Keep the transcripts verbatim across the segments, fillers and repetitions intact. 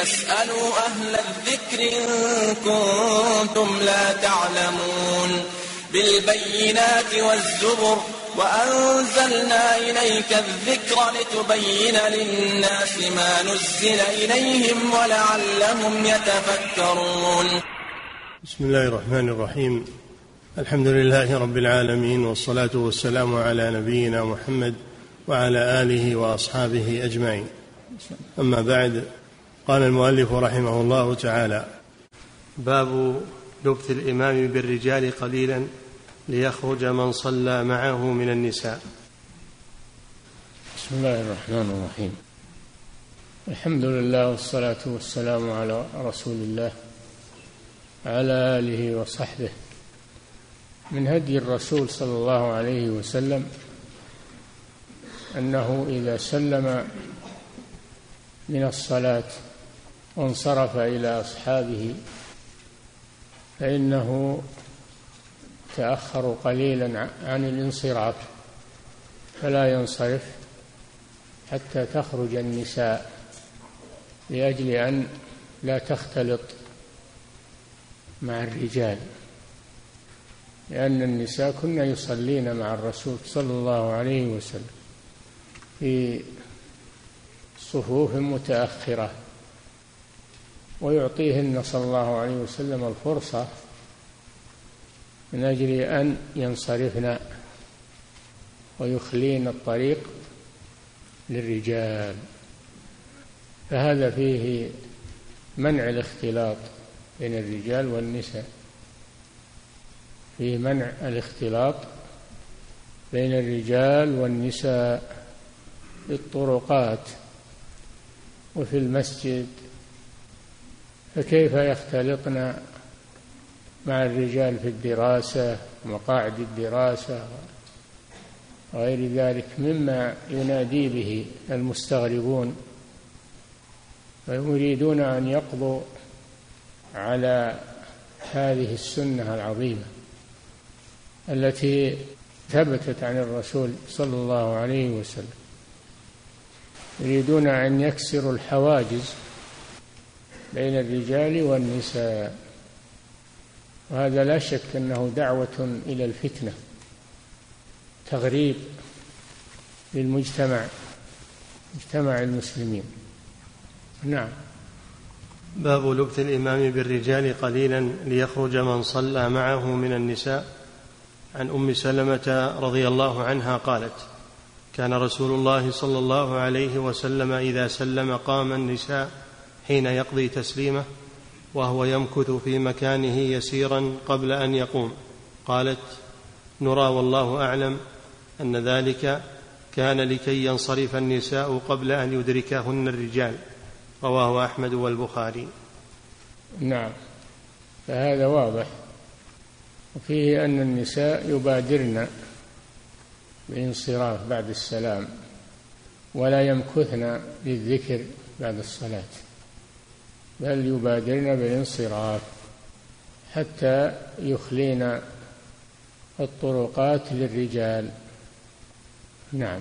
فاسألوا أهل الذكر إن كنتم لا تعلمون بالبينات والزبر وأنزلنا إليك الذكر لتبين للناس ما نزل إليهم ولعلهم يتفكرون. بسم الله الرحمن الرحيم. الحمد لله رب العالمين، والصلاة والسلام على نبينا محمد وعلى آله وأصحابه أجمعين. أما بعد، قال المؤلف رحمه الله تعالى: باب لبث الإمام بالرجال قليلا ليخرج من صلى معه من النساء. بسم الله الرحمن الرحيم. الحمد لله والصلاة والسلام على رسول الله على آله وصحبه. من هدي الرسول صلى الله عليه وسلم أنه إذا سلم من الصلاة وانصرف إلى أصحابه فإنه تأخر قليلا عن الانصراف، فلا ينصرف حتى تخرج النساء لأجل أن لا تختلط مع الرجال، لأن النساء كن يصلين مع الرسول صلى الله عليه وسلم في صفوف متأخرة، ويعطيهن صلى الله عليه وسلم الفرصة من أجل أن ينصرفن ويخلين الطريق للرجال، فهذا فيه منع الاختلاط بين الرجال والنساء، فيه منع الاختلاط بين الرجال والنساء في الطرقات وفي المسجد، فكيف يختلطن مع الرجال في الدراسة ومقاعد الدراسة وغير ذلك مما ينادي به المستغربون، ويريدون أن يقضوا على هذه السنة العظيمة التي ثبتت عن الرسول صلى الله عليه وسلم. يريدون أن يكسروا الحواجز بين الرجال والنساء، وهذا لا شك أنه دعوة إلى الفتنة، تغريب للمجتمع، مجتمع المسلمين. نعم. باب لبث الإمام بالرجال قليلا ليخرج من صلى معه من النساء. عن أم سلمة رضي الله عنها قالت: كان رسول الله صلى الله عليه وسلم إذا سلم قام النساء حين يقضي تسليمه وهو يمكث في مكانه يسيرا قبل أن يقوم. قالت: نرى والله أعلم أن ذلك كان لكي ينصرف النساء قبل أن يدركهن الرجال. رواه أحمد والبخاري. نعم، فهذا واضح، وفيه أن النساء يبادرن بالانصراف بعد السلام ولا يمكثن للذكر بعد الصلاة، بل يبادرن بالانصراف حتى يخلين الطرقات للرجال. نعم.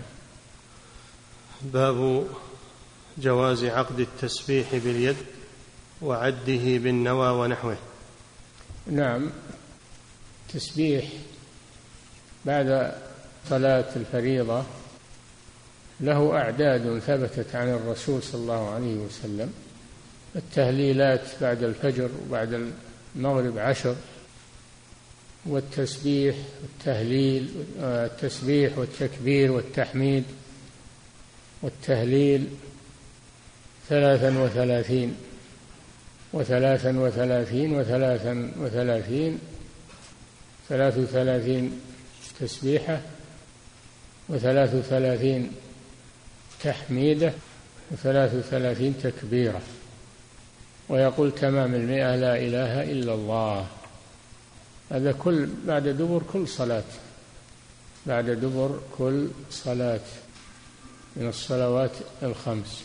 باب جواز عقد التسبيح باليد وعده بالنوى ونحوه. نعم، تسبيح بعد صلاة الفريضة له أعداد ثبتت عن الرسول صلى الله عليه وسلم. التهليلات بعد الفجر وبعد المغرب عشر، والتسبيح والتهليل، التسبيح والتكبير والتحميد والتهليل ثلاثا وثلاثين وثلاثا وثلاثين وثلاثا وثلاثين ثلاث وثلاثين تسبيحة وثلاث وثلاثين تحميدة وثلاث وثلاثين تكبيرة، ويقول تمام المئة لا إله إلا الله. هذا كل بعد دبر كل صلاة، بعد دبر كل صلاة من الصلوات الخمس.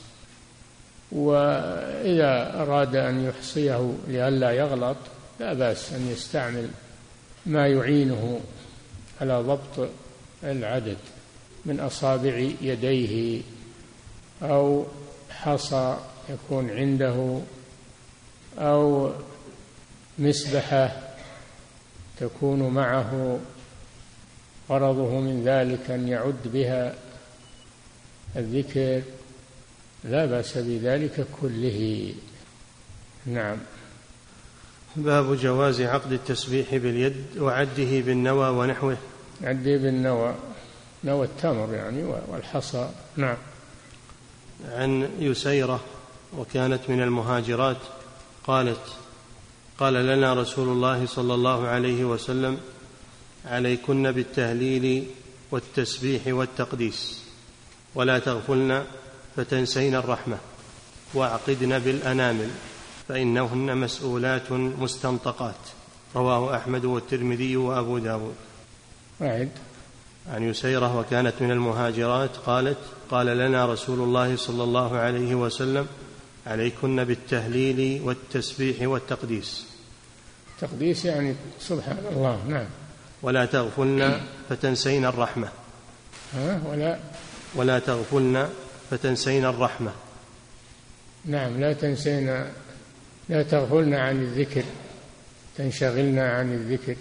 وإذا أراد أن يحصيه لئلا يغلط لا بأس أن يستعمل ما يعينه على ضبط العدد من أصابع يديه أو حصى يكون عنده أو مسبحة تكون معه غرضه من ذلك أن يعد بها الذكر لا بأس بذلك كله. نعم. باب جواز عقد التسبيح باليد وعده بالنوى ونحوه. عده بالنوى، نوى التمر يعني والحصى. نعم. عن يسيرة وكانت من المهاجرات قالت قال لنا رسول الله صلى الله عليه وسلم عليكن بالتهليل والتسبيح والتقديس ولا تغفلن فتنسين الرحمة واعقدن بالأنامل فإنهن مسؤولات مستنطقات. رواه أحمد والترمذي وأبو داود. أعد. عن يسيرة وكانت من المهاجرات قالت قال لنا رسول الله صلى الله عليه وسلم عليكن بالتهليل والتسبيح والتقديس. تقديس يعني سبحان الله. نعم. ولا تغفلن فتنسين الرحمة. ها ولا ولا تغفلن فتنسين الرحمة. نعم. لا تنسين، لا تغفلن عن الذكر، تنشغلن عن الذكر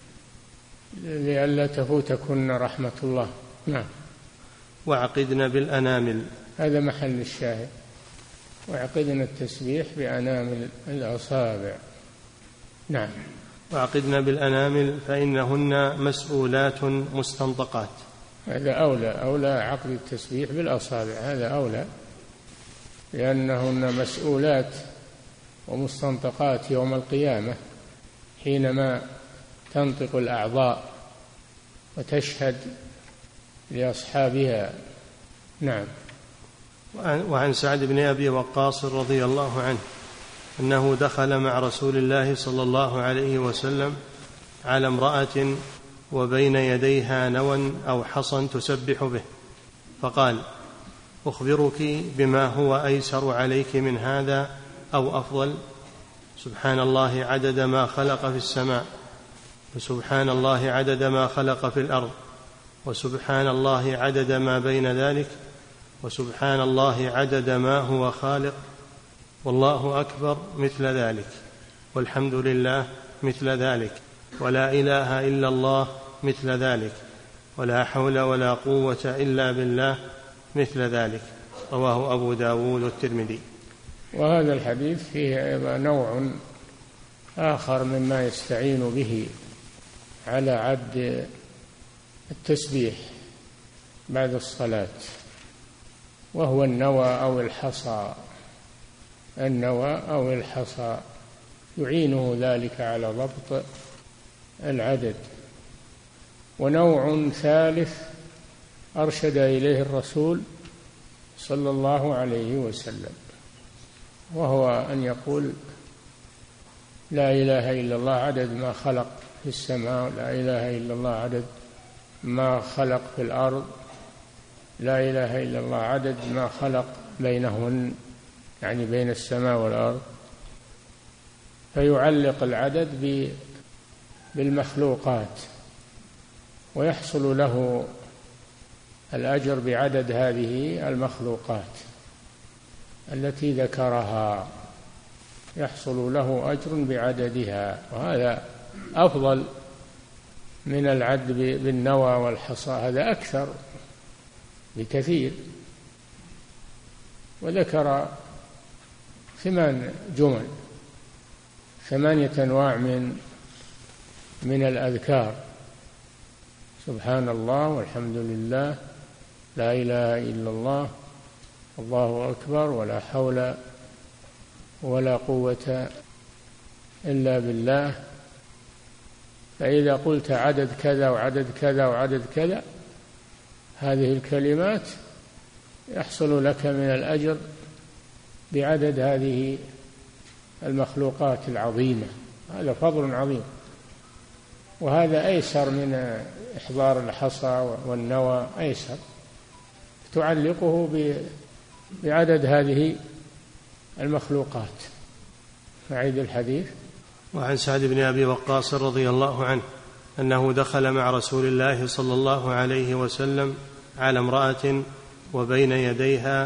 لئلا تفوتكن رحمة الله. نعم. وعقدن بالأنامل، هذا محل الشاهد. وعقدن التسبيح بأنامل الأصابع. نعم. وعقدن بالأنامل فإنهن مسؤولات مستنطقات. هذا أولى، أولى عقد التسبيح بالأصابع، هذا أولى، لأنهن مسؤولات ومستنطقات يوم القيامة حينما تنطق الأعضاء وتشهد لأصحابها. نعم. وعن سعد بن أبي وقاص رضي الله عنه أنه دخل مع رسول الله صلى الله عليه وسلم على امرأة وبين يديها نوى أو حصى تسبح به، فقال أخبرك بما هو أيسر عليك من هذا أو أفضل؟ سبحان الله عدد ما خلق في السماء، وسبحان الله عدد ما خلق في الأرض، وسبحان الله عدد ما بين ذلك، وسبحان الله عدد ما هو خالق، والله أكبر مثل ذلك، والحمد لله مثل ذلك، ولا إله إلا الله مثل ذلك، ولا حول ولا قوة إلا بالله مثل ذلك. رواه أبو داود والترمذي. وهذا الحديث فيه أيضا نوع آخر مما يستعين به على عد التسبيح بعد الصلاة، وهو النوى أو الحصى. النوى أو الحصى يعينه ذلك على ضبط العدد. ونوع ثالث أرشد إليه الرسول صلى الله عليه وسلم، وهو أن يقول لا إله إلا الله عدد ما خلق في السماء، لا إله إلا الله عدد ما خلق في الأرض، لا إله إلا الله عدد ما خلق بينهن، يعني بين السماء والأرض، فيعلق العدد بالمخلوقات ويحصل له الأجر بعدد هذه المخلوقات التي ذكرها، يحصل له أجر بعددها، وهذا أفضل من العد بالنوى والحصى، هذا أكثر بكثير. وذكر ثمان جمل، ثمانية أنواع من من الأذكار: سبحان الله، والحمد لله، لا إله إلا الله، الله أكبر، ولا حول ولا قوة إلا بالله. فإذا قلت عدد كذا وعدد كذا وعدد كذا هذه الكلمات يحصل لك من الأجر بعدد هذه المخلوقات العظيمة، هذا فضل عظيم. وهذا أيسر من إحضار الحصى والنوى، أيسر، تعلقه بعدد هذه المخلوقات. نعيد الحديث. وعن سعد بن أبي وقاص رضي الله عنه أنه دخل مع رسول الله صلى الله عليه وسلم على امرأة وبين يديها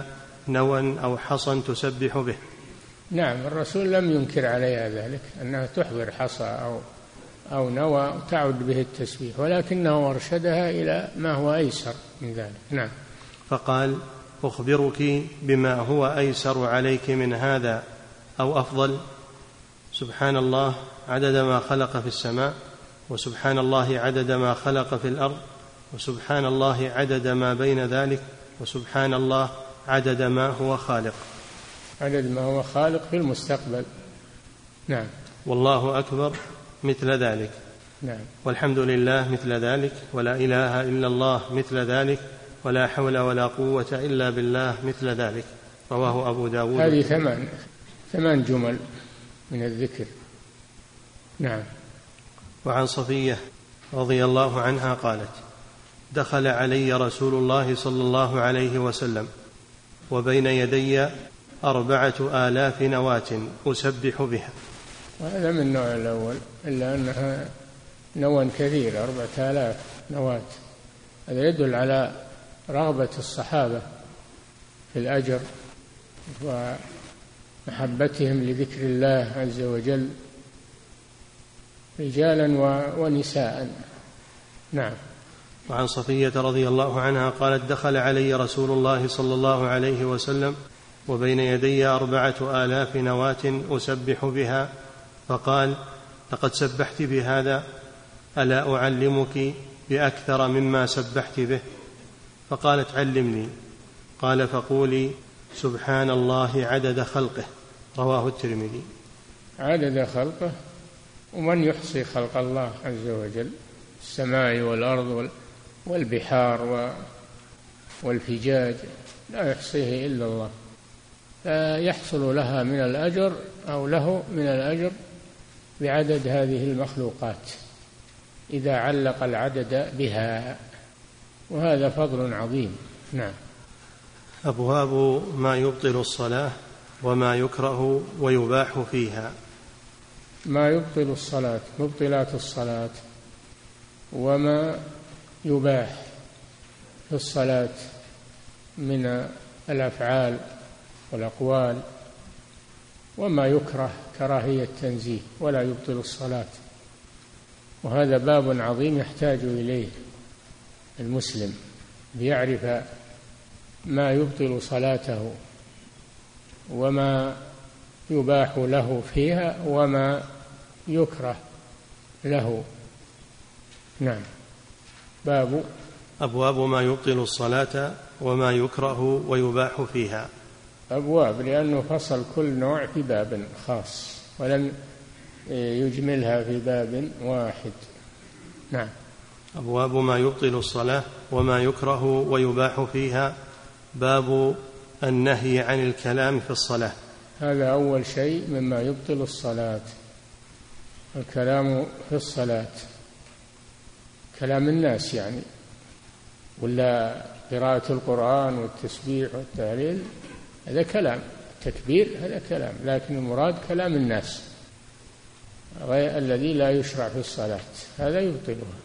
نوى أو حصى تسبح به. نعم، الرسول لم ينكر عليها ذلك، أنها تحضر حصى أو أو نوى تعد به التسبيح، ولكنه أرشدها إلى ما هو أيسر من ذلك. نعم. فقال: أخبرك بما هو أيسر عليك من هذا أو أفضل؟ سبحان الله عدد ما خلق في السماء، وسبحان الله عدد ما خلق في الأرض، وسبحان الله عدد ما بين ذلك، وسبحان الله عدد ما هو خالق. عدد ما هو خالق في المستقبل. نعم. والله أكبر مثل ذلك. نعم. والحمد لله مثل ذلك، ولا إله إلا الله مثل ذلك، ولا حول ولا قوة إلا بالله مثل ذلك. رواه أبو داود. هذه ثمان ثمان جمل من الذكر. نعم. وعن صفية رضي الله عنها قالت: دخل علي رسول الله صلى الله عليه وسلم وبين يدي أربعة آلاف نواة أسبح بها. وهذا من النوع الأول، إلا أنها نوى كثير، أربعة آلاف نواة. هذا يدل على رغبة الصحابة في الأجر ومحبتهم لذكر الله عز وجل رجالا ونساء. نعم. وعن صفية رضي الله عنها قالت: دخل علي رسول الله صلى الله عليه وسلم وبين يدي أربعة آلاف نواة أسبح بها، فقال: لقد سبحت بهذا، ألا أعلمك بأكثر مما سبحت به؟ فقالت: علمني. قال: فقولي: سبحان الله عدد خلقه. رواه الترمذي. عدد خلقه، ومن يحصي خلق الله عز وجل؟ السماء والأرض والبحار والفجاج لا يحصيه إلا الله، فيحصل لها من الأجر أو له من الأجر بعدد هذه المخلوقات إذا علق العدد بها، وهذا فضل عظيم. نعم. أبواب ما يبطل الصلاة وما يكره ويباح فيها. ما يبطل الصلاة، مبطلات الصلاة، وما يباح في الصلاة من الأفعال والأقوال، وما يكره كراهية تنزيه ولا يبطل الصلاة. وهذا باب عظيم يحتاج إليه المسلم ليعرف ما يبطل صلاته وما يباح له فيها وما يكره له. نعم. باب أبواب ما يبطل الصلاة وما يكره ويباح فيها. أبواب لأنه فصل كل نوع في باب خاص ولم يجملها في باب واحد. نعم. أبواب ما يبطل الصلاة وما يكره ويباح فيها. باب النهي عن الكلام في الصلاة. هذا أول شيء مما يبطل الصلاة، الكلام في الصلاة، كلام الناس يعني، ولا قراءة القرآن والتسبيح والتهليل، هذا كلام. التكبير هذا كلام، لكن المراد كلام الناس غير الذي لا يشرع في الصلاة، هذا يبطلها.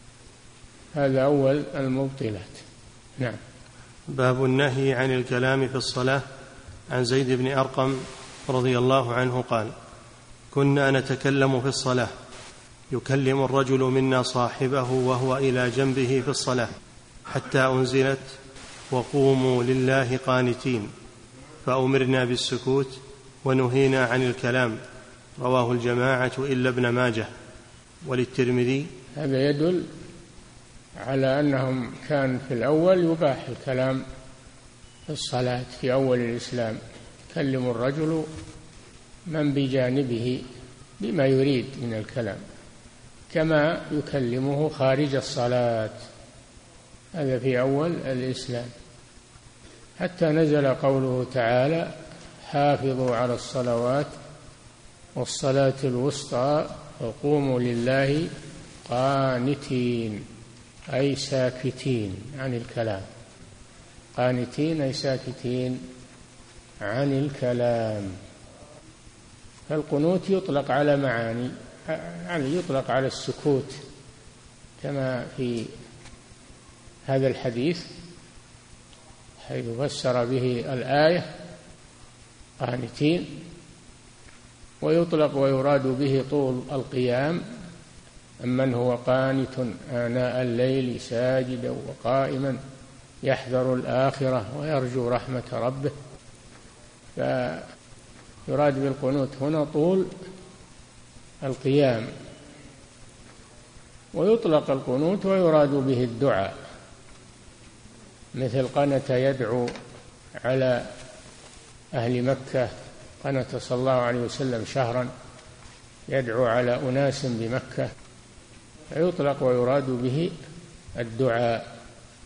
هذا أول المبطلات. نعم. باب النهي عن الكلام في الصلاة. عن زيد بن أرقم رضي الله عنه قال: كنا نتكلم في الصلاة، يكلم الرجل منا صاحبه وهو إلى جنبه في الصلاة، حتى أنزلت: وقوموا لله قانتين، فأمرنا بالسكوت ونهينا عن الكلام. رواه الجماعة إلا ابن ماجه. وللترمذي. هذا يدل على أنهم كان في الأول يباح الكلام في الصلاة في أول الإسلام، يكلم الرجل من بجانبه بما يريد من الكلام كما يكلمه خارج الصلاة، هذا في أول الإسلام، حتى نزل قوله تعالى: حافظوا على الصلوات والصلاة الوسطى وقوموا لله قانتين، أي ساكتين عن الكلام. قانتين أي ساكتين عن الكلام. فالقنوت يطلق على معاني، يعني يطلق على السكوت كما في هذا الحديث: حيث فسر به الآية قانتين، ويطلق ويراد به طول القيام، أمن هو قانت آناء الليل ساجدا وقائما يحذر الآخرة ويرجو رحمة ربه. فيراد بالقنوت هنا طول القيام، ويطلق القنوت ويراد به الدعاء، مثل قنت يدعو على أهل مكة، قنت صلى الله عليه وسلم شهرا يدعو على أناس بمكة، فيطلق ويراد به الدعاء.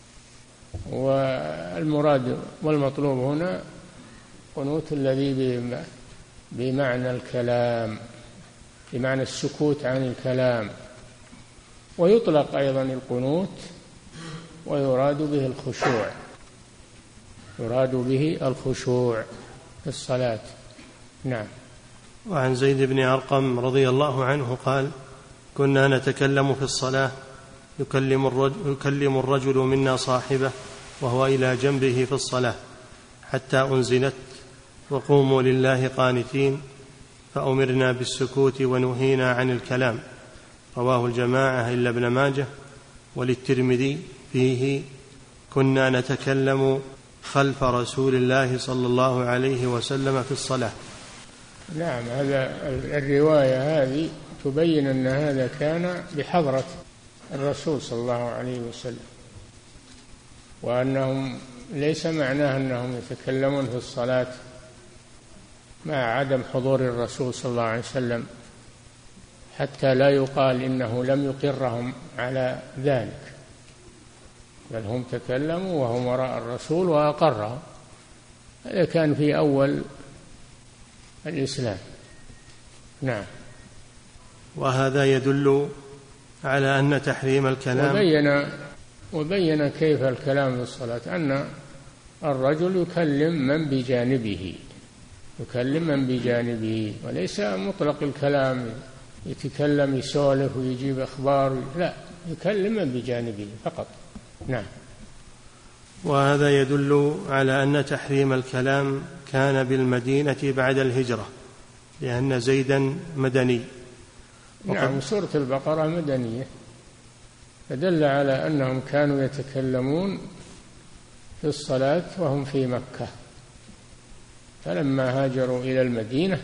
والمراد والمطلوب هنا قنوت الذي بمعنى الكلام، بمعنى السكوت عن الكلام. ويطلق أيضا القنوت ويراد به الخشوع، يراد به الخشوع في الصلاة. نعم. وعن زيد بن أرقم رضي الله عنه قال: كنا نتكلم في الصلاة يكلم الرجل, يكلم الرجل منا صاحبه وهو إلى جنبه في الصلاة حتى أنزلت وقوموا لله قانتين، فأمرنا بالسكوت ونهينا عن الكلام. رواه الجماعة إلا ابن ماجه. وللترمذي فيه: كنا نتكلم خلف رسول الله صلى الله عليه وسلم في الصلاة. نعم، هذا الرواية هذه تبين أن هذا كان بحضرة الرسول صلى الله عليه وسلم، وأنهم ليس معناه أنهم يتكلمون في الصلاة مع عدم حضور الرسول صلى الله عليه وسلم، حتى لا يقال إنه لم يقرهم على ذلك، بل هم تكلموا وهم وراء الرسول وأقرهم. هذا كان في أول الإسلام. نعم. وهذا يدل على أن تحريم الكلام، وبين وبين كيف الكلام في الصلاة، أن الرجل يكلم من بجانبه، يكلم من بجانبه، وليس مطلق الكلام يتكلم يسولف ويجيب أخبار، لا، يكلم من بجانبه فقط. نعم. وهذا يدل على أن تحريم الكلام كان بالمدينة بعد الهجرة، لأن زيدا مدني. نعم، سورة البقرة مدنية، فدل على أنهم كانوا يتكلمون في الصلاة وهم في مكة، فلما هاجروا إلى المدينة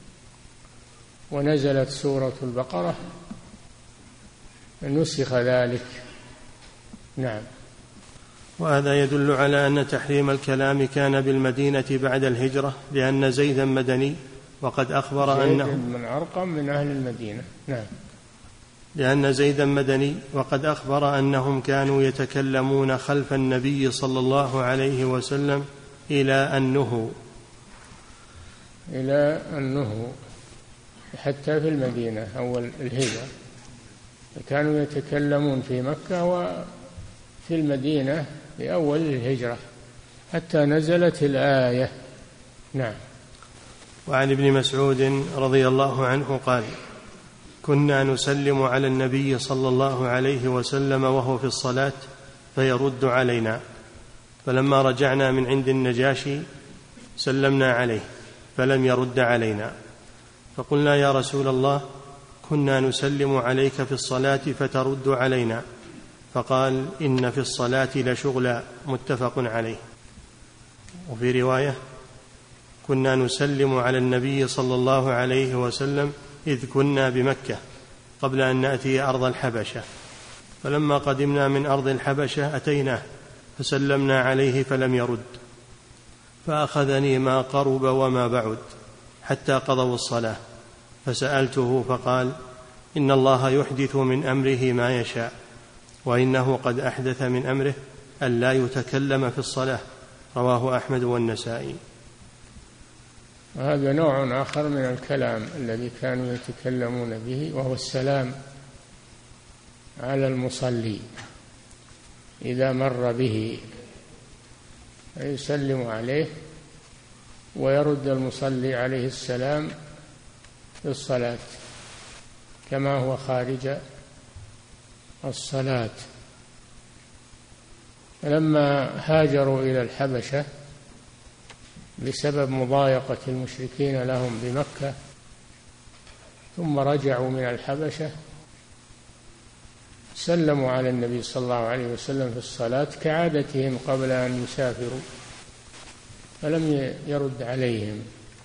ونزلت سورة البقرة نسخ ذلك. نعم. وهذا يدل على أن تحريم الكلام كان بالمدينة بعد الهجرة، لأن زيدا مدني، وقد أخبر زيد أنه من أرقم من أهل المدينة. نعم. لأن زيدا مدني، وقد أخبر أنهم كانوا يتكلمون خلف النبي صلى الله عليه وسلم إلى أن نهوا إلى أن نهوا حتى في المدينة أول الهجرة، كانوا يتكلمون في مكة وفي المدينة في أول الهجرة حتى نزلت الآية. نعم. وعن ابن مسعود رضي الله عنه قال: كنا نسلم على النبي صلى الله عليه وسلم وهو في الصلاة فيرد علينا، فلما رجعنا من عند النجاشي سلمنا عليه فلم يرد علينا، فقلنا: يا رسول الله، كنا نسلم عليك في الصلاة فترد علينا، فقال: إن في الصلاة لشغلا. متفق عليه. وفي رواية: كنا نسلم على النبي صلى الله عليه وسلم إذ كنا بمكة قبل أن نأتي أرض الحبشة، فلما قدمنا من أرض الحبشة أتيناه فسلمنا عليه فلم يرد، فأخذني ما قرب وما بعد حتى قضوا الصلاة، فسألته فقال: إن الله يحدث من أمره ما يشاء، وإنه قد أحدث من أمره أن لا يتكلم في الصلاة. رواه أحمد والنسائي. وهذا نوع آخر من الكلام الذي كانوا يتكلمون به، وهو السلام على المصلي إذا مر به، يسلم عليه ويرد المصلي عليه السلام في الصلاة كما هو خارج الصلاة. لما هاجروا إلى الحبشة بسبب مضايقة المشركين لهم بمكة، ثم رجعوا من الحبشة، سلموا على النبي صلى الله عليه وسلم في الصلاة كعادتهم قبل أن يسافروا، فلم يرد عليهم.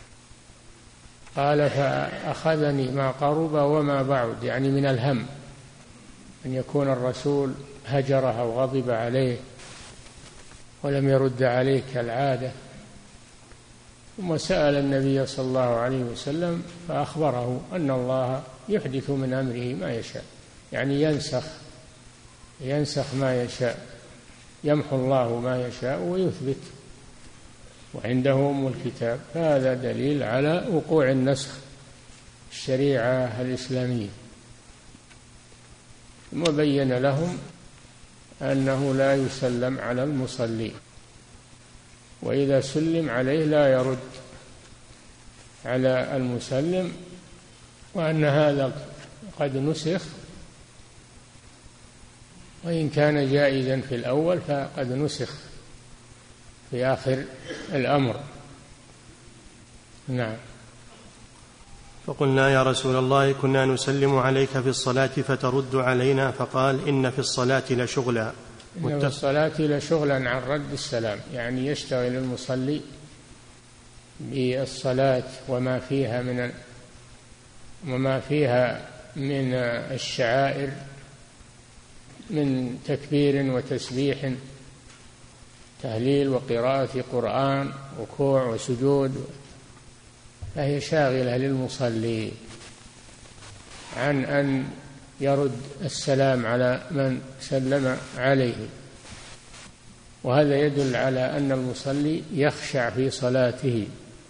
قال: فأخذني ما قرب وما بعد، يعني من الهم أن يكون الرسول هجره أو غضب عليه ولم يرد عليه كالعادة. ثم سأل النبي صلى الله عليه وسلم فأخبره أن الله يحدث من أمره ما يشاء، يعني ينسخ ينسخ ما يشاء، يمحو الله ما يشاء ويثبت، وعنده أم الكتاب. هذا دليل على وقوع النسخ في الشريعة الإسلامية. ثم بين لهم أنه لا يسلم على المصلي، وإذا سلم عليه لا يرد على المسلم، وأن هذا قد نسخ، وإن كان جائزا في الأول فقد نسخ في آخر الأمر. نعم. فقلنا: يا رسول الله، كنا نسلم عليك في الصلاة فترد علينا، فقال: إن في الصلاة لشغلا. إن في الصلاة لشغلا عن رد السلام، يعني يشتغل المصلي بالصلاة وما فيها من وما فيها من الشعائر من تكبير وتسبيح، تهليل وقراءة قرآن، ركوع وسجود، فهي شاغلة للمصلي عن أن يرد السلام على من سلم عليه. وهذا يدل على أن المصلي يخشع في صلاته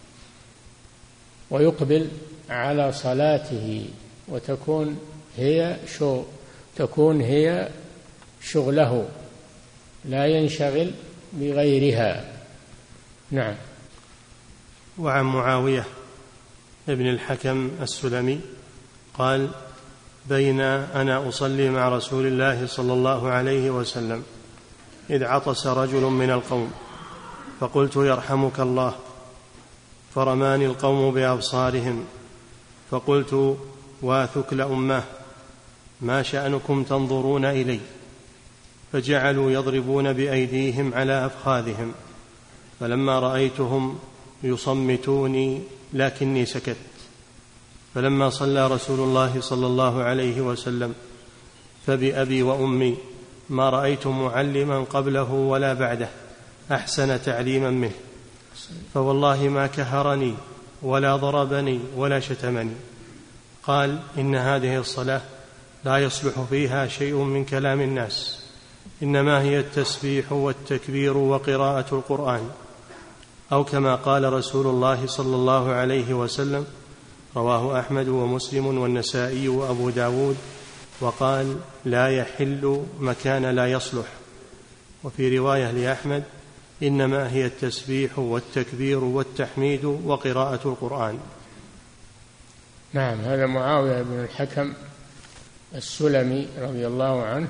ويقبل على صلاته، وتكون هي شو تكون هي شغله، لا ينشغل بغيرها. نعم. وعن معاوية ابن الحكم السلمي قال: بين أنا أصلي مع رسول الله صلى الله عليه وسلم إذ عطس رجل من القوم، فقلت: يرحمك الله، فرماني القوم بأبصارهم، فقلت: واثكل أمه، ما شأنكم تنظرون إلي؟ فجعلوا يضربون بأيديهم على أفخاذهم، فلما رأيتهم يصمتوني لكني سكت. فلما صلى رسول الله صلى الله عليه وسلم فبأبي وأمي ما رأيت معلما قبله ولا بعده أحسن تعليما منه، فوالله ما كهرني ولا ضربني ولا شتمني. قال: إن هذه الصلاة لا يصلح فيها شيء من كلام الناس، إنما هي التسبيح والتكبير وقراءة القرآن، أو كما قال رسول الله صلى الله عليه وسلم. رواه أحمد ومسلم والنسائي وأبو داود، وقال: لا يحل مكان لا يصلح. وفي رواية لأحمد: إنما هي التسبيح والتكبير والتحميد وقراءة القرآن. نعم. هذا معاوية بن الحكم السلمي رضي الله عنه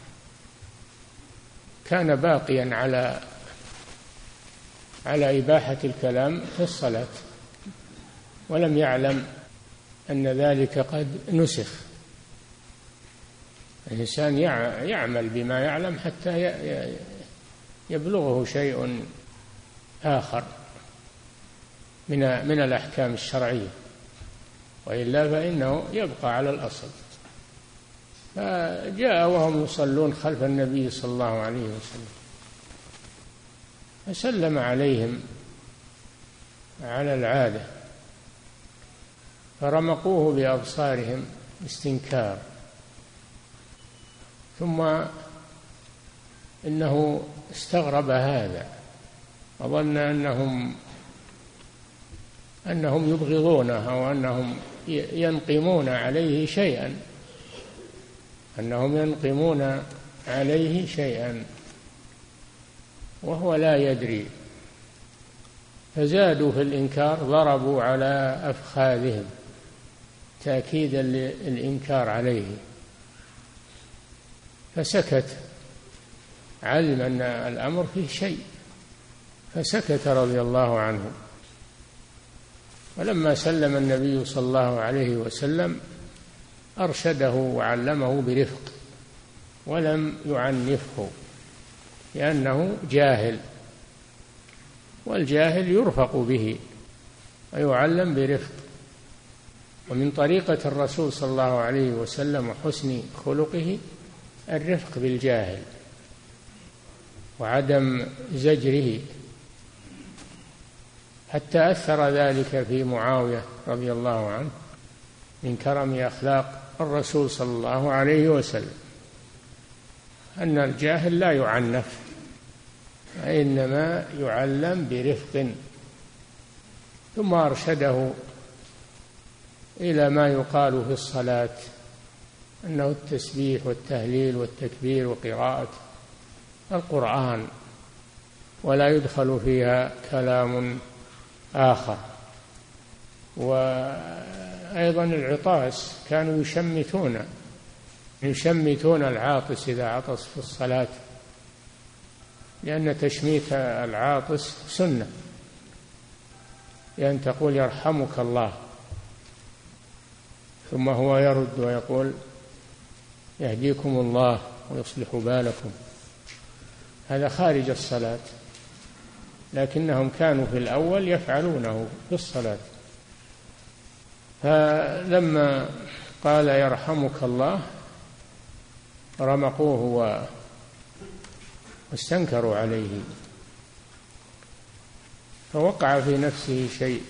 كان باقيا على على إباحة الكلام في الصلاة، ولم يعلم أن ذلك قد نسخ. الإنسان يعمل بما يعلم حتى يبلغه شيء آخر من من الأحكام الشرعية، وإلا فإنه يبقى على الأصل. فجاء وهم يصلون خلف النبي صلى الله عليه وسلم، فسلم عليهم على العادة، فرمقوه بأبصارهم باستنكار، ثم إنه استغرب هذا وظن أنهم أنهم يبغضونه أو أنهم ينقمون عليه شيئا أنهم ينقمون عليه شيئا وهو لا يدري، فزادوا في الإنكار، ضربوا على أفخاذهم تأكيدا للإنكار عليه، فسكت علم أن الأمر فيه شيء فسكت رضي الله عنه. ولما سلم النبي صلى الله عليه وسلم أرشده وعلمه برفق ولم يعنفه لأنه جاهل، والجاهل يرفق به ويعلم برفق. ومن طريقة الرسول صلى الله عليه وسلم وحسن خلقه الرفق بالجاهل وعدم زجره، حتى أثر ذلك في معاوية رضي الله عنه من كرم أخلاق الرسول صلى الله عليه وسلم أن الجاهل لا يعنف إنما يعلم برفق. ثم أرشده إلى ما يقال في الصلاة أنه التسبيح والتهليل والتكبير وقراءة القرآن ولا يدخل فيها كلام آخر. وأيضا العطاس كانوا يشمتون يشمتون العاطس إذا عطس في الصلاة، لأن تشميت العاطس سنة، لأن تقول يرحمك الله ثم هو يرد ويقول يهديكم الله ويصلح بالكم. هذا خارج الصلاة، لكنهم كانوا في الأول يفعلونه في الصلاة. فلما قال يرحمك الله رمقوه واستنكروا عليه، فوقع في نفسه شيء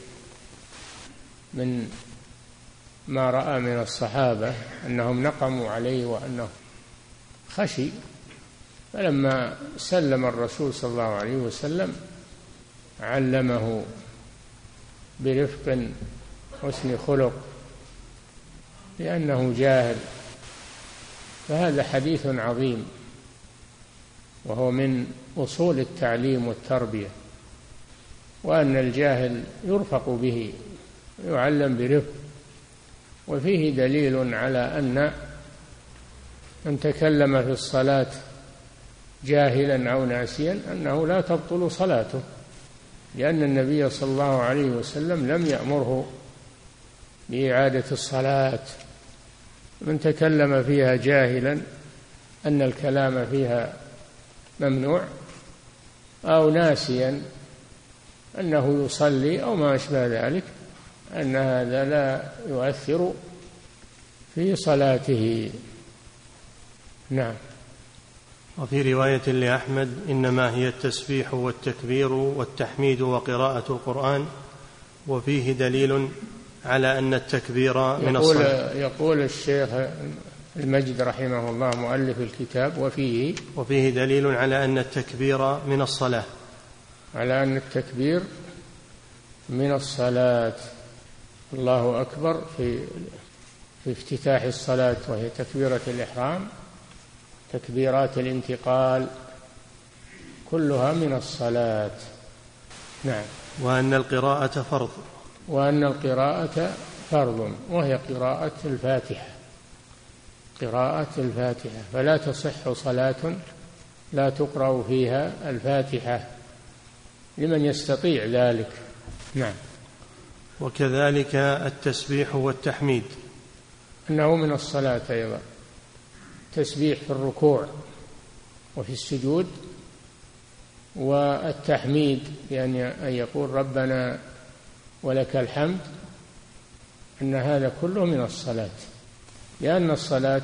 من ما رأى من الصحابة أنهم نقموا عليه وأنه خشي. فلما سلم الرسول صلى الله عليه وسلم علمه برفق حسن خلق لأنه جاهل. فهذا حديث عظيم، وهو من أصول التعليم والتربية، وأن الجاهل يرفق به يعلم برفق. وفيه دليل على أن من تكلم في الصلاة جاهلا أو ناسيا أنه لا تبطل صلاته، لأن النبي صلى الله عليه وسلم لم يأمره بإعادة الصلاة. من تكلم فيها جاهلا أن الكلام فيها ممنوع أو ناسيا أنه يصلي أو ما أشبه ذلك، أن هذا لا يؤثر في صلاته. نعم. وفي رواية لأحمد إنما هي التسبيح والتكبير والتحميد وقراءة القرآن، وفيه دليل على أن التكبير من يقول الصلاة. يقول الشيخ المجد رحمه الله مؤلف الكتاب وفيه وفيه دليل على أن التكبير من الصلاة على أن التكبير من الصلاة. الله أكبر في في افتتاح الصلاة وهي تكبيرة الإحرام، تكبيرات الانتقال كلها من الصلاة. نعم. وأن القراءة فرض وأن القراءة فرض، وهي قراءة الفاتحة قراءة الفاتحة فلا تصح صلاة لا تقرأ فيها الفاتحة لمن يستطيع ذلك. نعم. وكذلك التسبيح والتحميد أنه من الصلاة أيضا، تسبيح في الركوع وفي السجود، والتحميد يعني أن يقول ربنا ولك الحمد، أن هذا كله من الصلاة، لأن الصلاة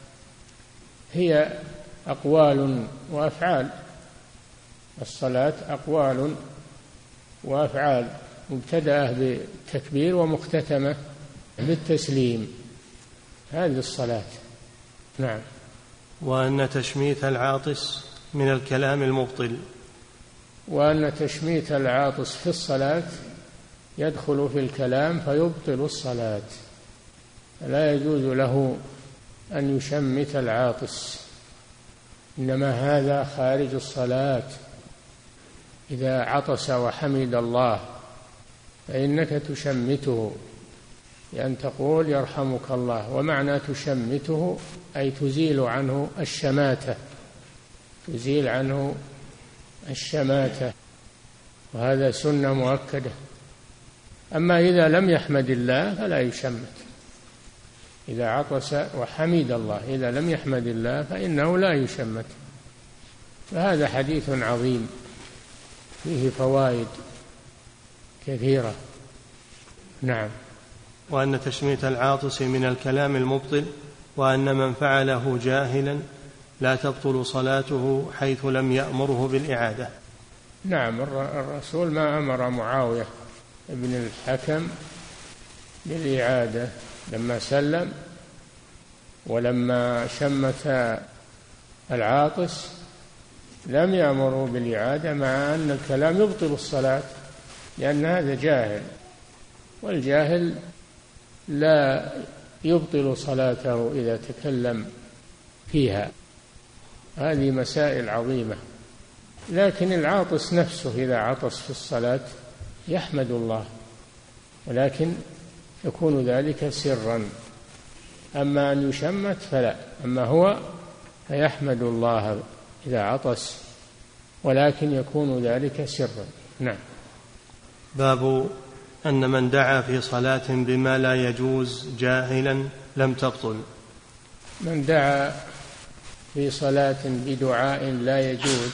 هي أقوال وأفعال. الصلاة أقوال وأفعال مبتدأة بالتكبير ومختتمة بالتسليم، هذه الصلاة. نعم. وأن تشميت العاطس من الكلام المبطل وأن تشميت العاطس في الصلاة يدخل في الكلام فيبطل الصلاة، لا يجوز له أن يشمت العاطس، إنما هذا خارج الصلاة. إذا عطس وحمد الله فإنك تشمته، لأن تقول يرحمك الله، ومعنى تشمته أي تزيل عنه الشماتة تزيل عنه الشماتة، وهذا سنة مؤكدة. أما إذا لم يحمد الله فلا يشمت، إذا عطس وحمد الله إذا لم يحمد الله فإنه لا يشمت. فهذا حديث عظيم فيه فوائد كثيرة. نعم. وأن تشميت العاطس من الكلام المبطل، وأن من فعله جاهلا لا تبطل صلاته حيث لم يأمره بالإعادة. نعم، الرسول ما أمر معاوية ابن الحكم بالإعادة لما سلم، ولما شمت العاطس لم يأمروا بالإعادة، مع أن الكلام يبطل الصلاة، لأن هذا جاهل، والجاهل لا يبطل صلاته إذا تكلم فيها. هذه مسائل عظيمة. لكن العاطس نفسه إذا عطس في الصلاة يحمد الله، ولكن يكون ذلك سرا. أما أن يشمت فلا، أما هو فيحمد الله إذا عطس، ولكن يكون ذلك سرا. نعم. باب أن من دعا في صلاة بما لا يجوز جاهلا لم تبطل. من دعا في صلاة بدعاء لا يجوز،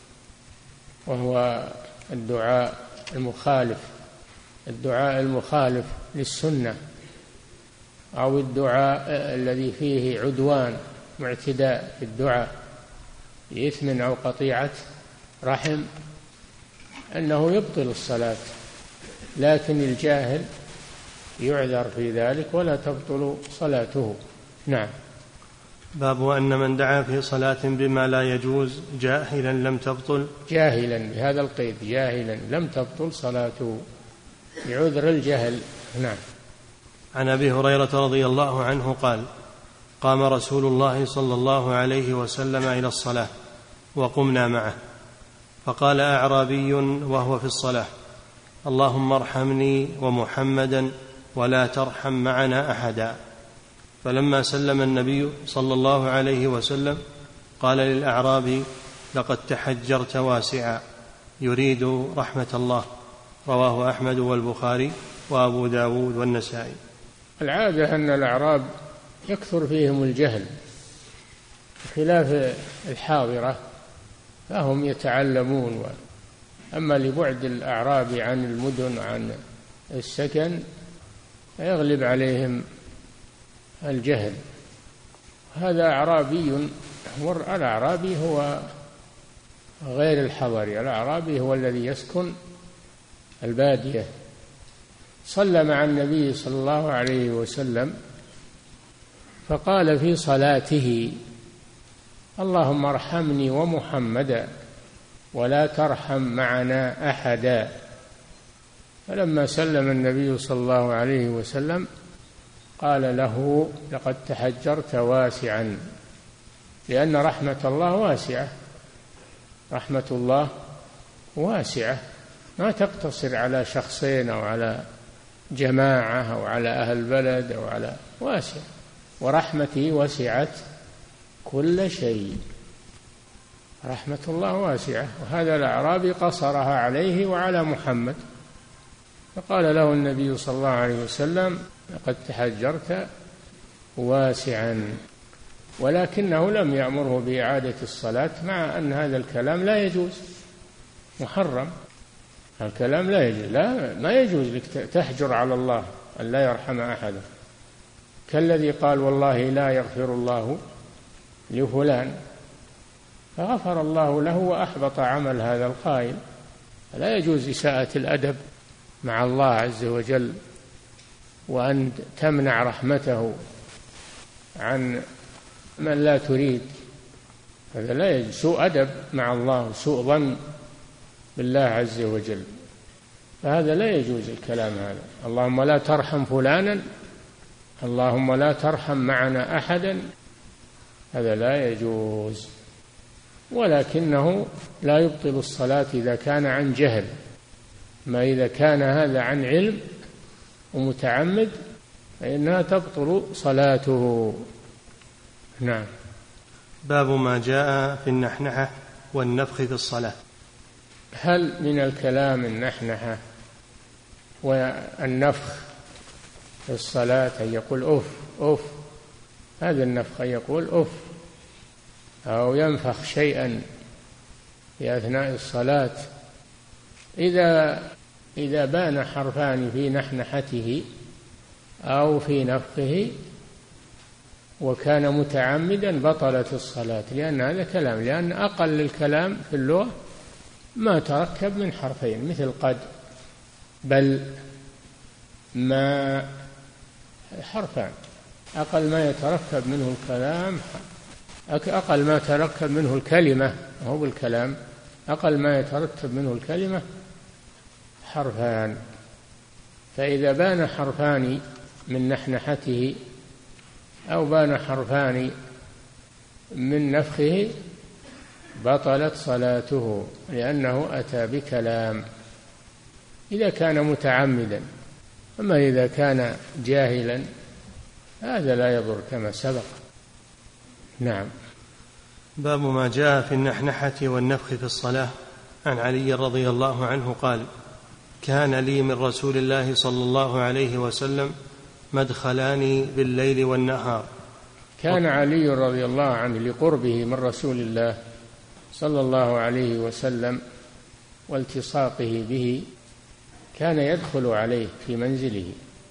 وهو الدعاء المخالف الدعاء المخالف للسنة، أو الدعاء الذي فيه عدوان واعتداء في الدعاء بإثم أو قطيعة رحم، أنه يبطل الصلاة، لكن الجاهل يعذر في ذلك ولا تبطل صلاته. نعم. باب أن من دعا في صلاة بما لا يجوز جاهلا لم تبطل. جاهلا بهذا القيد، جاهلا لم تبطل صلاته بعذر الجهل. نعم. عن أبي هريرة رضي الله عنه قال: قام رسول الله صلى الله عليه وسلم إلى الصلاة وقمنا معه، فقال أعرابي وهو في الصلاة: اللهم ارحمني ومحمدا ولا ترحم معنا أحدا. فلما سلم النبي صلى الله عليه وسلم قال للأعرابي: لقد تحجرت واسعا، يريد رحمة الله. رواه أحمد والبخاري وأبو داود والنسائي. العادة أن الأعراب يكثر فيهم الجهل، بخلاف الحاضرة فهم يتعلمون. أما لبعد الأعراب عن المدن عن السكن فيغلب عليهم الجهل. هذا أعرابي، الأعرابي هو غير الحضري، الأعرابي هو الذي يسكن البادية. صلى مع النبي صلى الله عليه وسلم فقال في صلاته: اللهم ارحمني ومحمدا ولا ترحم معنا أحدا. فلما سلم النبي صلى الله عليه وسلم قال له: لقد تحجرت واسعا، لأن رحمة الله واسعة، رحمة الله واسعة ما تقتصر على شخصين أو على جماعة أو على أهل بلد أو على واسع، ورحمتي وسعت كل شيء. رحمة الله واسعة. وهذا الأعرابي قصرها عليه وعلى محمد، فقال له النبي صلى الله عليه وسلم: لقد تحجرت واسعا. ولكنه لم يأمره بإعادة الصلاة، مع أن هذا الكلام لا يجوز، محرم. الكلام لا يجوز، لا ما يجوز لك تحجر على الله أن لا يرحم أحدا، كالذي قال: والله لا يغفر الله لفلان، فغفر الله له وأحبط عمل هذا القائل. فلا يجوز إساءة الأدب مع الله عز وجل، وأن تمنع رحمته عن من لا تريد، هذا لا يجوز. سوء أدب مع الله، سوء ظن بالله عز وجل، فهذا لا يجوز الكلام هذا. اللهم لا ترحم فلانا، اللهم لا ترحم معنا أحدا، هذا لا يجوز. ولكنه لا يبطل الصلاة إذا كان عن جهل، ما إذا كان هذا عن علم ومتعمد فإنها تبطل صلاته. نعم. باب ما جاء في النحنحة والنفخ في الصلاة. هل من الكلام النحنحة والنفخ في الصلاة أن يقول أوف أوف؟ هذا النفخ أن يقول أوف أو ينفخ شيئا في أثناء الصلاة. إذا إذا بان حرفان في نحنحته أو في نفخه وكان متعمدا بطلت الصلاة، لأن هذا كلام، لأن أقل الكلام في اللغة ما تركب من حرفين، مثل قد، بل، ما، حرفان. أقل ما يتركب منه الكلام، أقل ما تركب منه الكلمة، هو بالكلام، أقل ما يتركب منه الكلمة حرفان. فإذا بان حرفان من نحنحته أو بان حرفان من نفخه بطلت صلاته، لأنه أتى بكلام إذا كان متعمدا. أما إذا كان جاهلا هذا لا يضر كما سبق. نعم. باب ما جاء في النحنحة والنفخ في الصلاة. عن علي رضي الله عنه قال: كان لي من رسول الله صلى الله عليه وسلم مدخلان بالليل والنهار. كان علي رضي الله عنه لقربه من رسول الله صلى الله عليه وسلم والتصاقه به كان يدخل عليه في منزله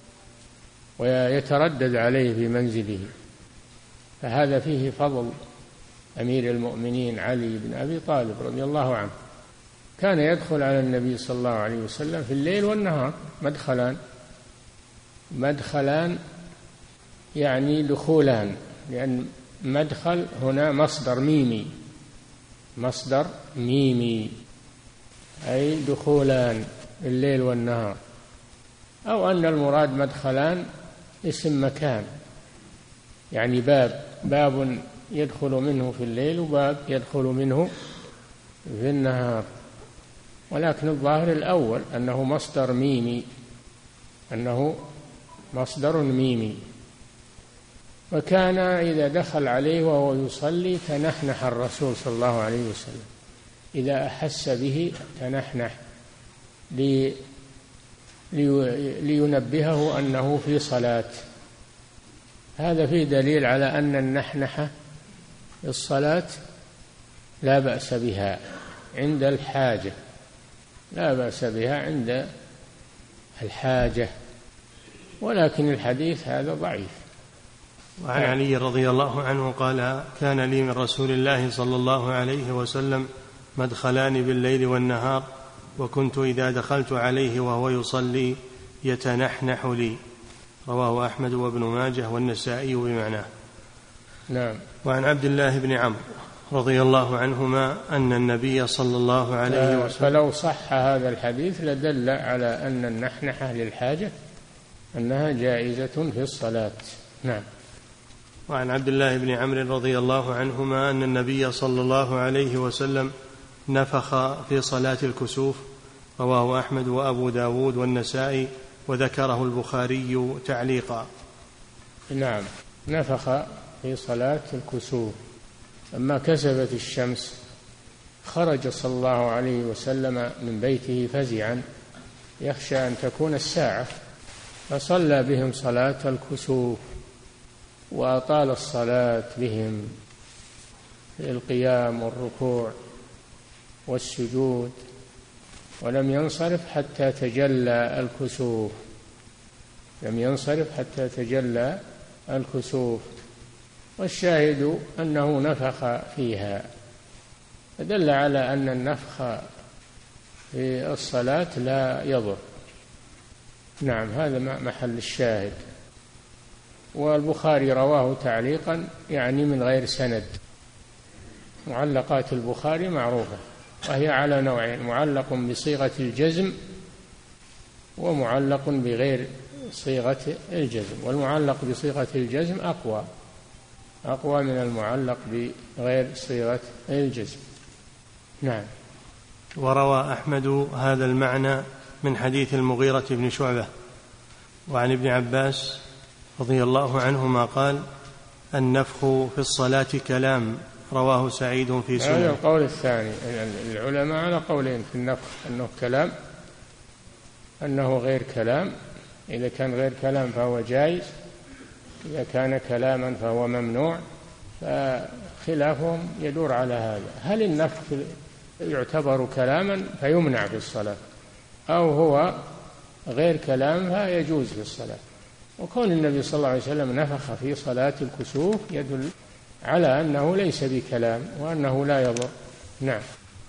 ويتردد عليه في منزله، فهذا فيه فضل أمير المؤمنين علي بن أبي طالب رضي الله عنه. كان يدخل على النبي صلى الله عليه وسلم في الليل والنهار. مدخلان، مدخلان يعني دخولان، لأن مدخل هنا مصدر ميمي، مصدر ميمي أي دخولان الليل والنهار، أو أن المراد مدخلان اسم مكان، يعني باب، باب يدخل منه في الليل وباب يدخل منه في النهار. ولكن الظاهر الأول أنه مصدر ميمي، أنه مصدر ميمي. وكان إذا دخل عليه وهو يصلي تنحنح الرسول صلى الله عليه وسلم، إذا أحس به تنحنح لي لينبهه أنه في صلاة. هذا فيه دليل على أن النحنحة في الصلاة لا بأس بها عند الحاجة، لا بأس بها عند الحاجة، ولكن الحديث هذا ضعيف. وعن علي رضي الله عنه قال: كان لي من رسول الله صلى الله عليه وسلم مدخلان بالليل والنهار، وكنت إذا دخلت عليه وهو يصلي يتنحنح لي. رواه أحمد وابن ماجه والنسائي بمعناه. نعم. وعن عبد الله بن عمرو رضي الله عنهما أن النبي صلى الله عليه وسلم، فلو صح هذا الحديث لدل على أن النحنحة للحاجة أنها جائزة في الصلاة. نعم. وعن عبد الله بن عمرو رضي الله عنهما أن النبي صلى الله عليه وسلم نفخ في صلاة الكسوف. رواه أحمد وأبو داود والنسائي، وذكره البخاري تعليقا. نعم، نفخ في صلاة الكسوف. لما كسفت الشمس خرج صلى الله عليه وسلم من بيته فزعا يخشى أن تكون الساعة، فصلى بهم صلاة الكسوف وأطال الصلاة بهم في القيام والركوع والسجود، ولم ينصرف حتى تجلى الكسوف، لم ينصرف حتى تجلى الكسوف. والشاهد أنه نفخ فيها، فدل على أن النفخ في الصلاة لا يضر. نعم، هذا محل الشاهد. والبخاري رواه تعليقا، يعني من غير سند. معلقات البخاري معروفة، وهي على نوعين: معلق بصيغة الجزم ومعلق بغير صيغة الجزم. والمعلق بصيغة الجزم أقوى أقوى من المعلق بغير صيغة الجزم. نعم. وروى أحمد هذا المعنى من حديث المغيرة بن شعبة. وعن ابن عباس رضي الله عنهما قال: النفخ في الصلاة كلام رواه سعيد في سنة. هذا القول الثاني، العلماء على قولين في النفخ، أنه كلام، أنه غير كلام. إذا كان غير كلام فهو جائز، إذا كان كلاما فهو ممنوع. فخلافهم يدور على هذا، هل النفخ يعتبر كلاما فيمنع في الصلاة، أو هو غير كلام فيجوز في الصلاة. وكون النبي صلى الله عليه وسلم نفخ في صلاة الكسوف يدل على أنه ليس بكلام وأنه لا يضر. نعم.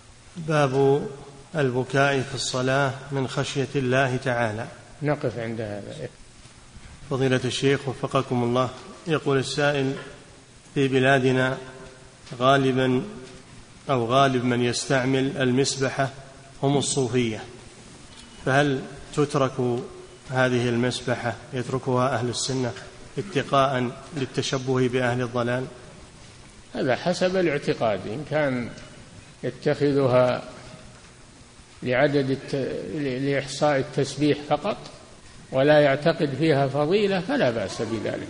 باب البكاء في الصلاة من خشية الله تعالى. نقف عند هذا. فضيلة الشيخ وفقكم الله، يقول السائل: في بلادنا غالبا أو غالب من يستعمل المسبحة هم الصوفية، فهل تترك هذه المسبحة، يتركها أهل السنة اتقاء للتشبه بأهل الضلال؟ هذا حسب الاعتقاد. إن كان يتخذها لعدد الت... لإحصاء التسبيح فقط ولا يعتقد فيها فضيلة فلا بأس بذلك.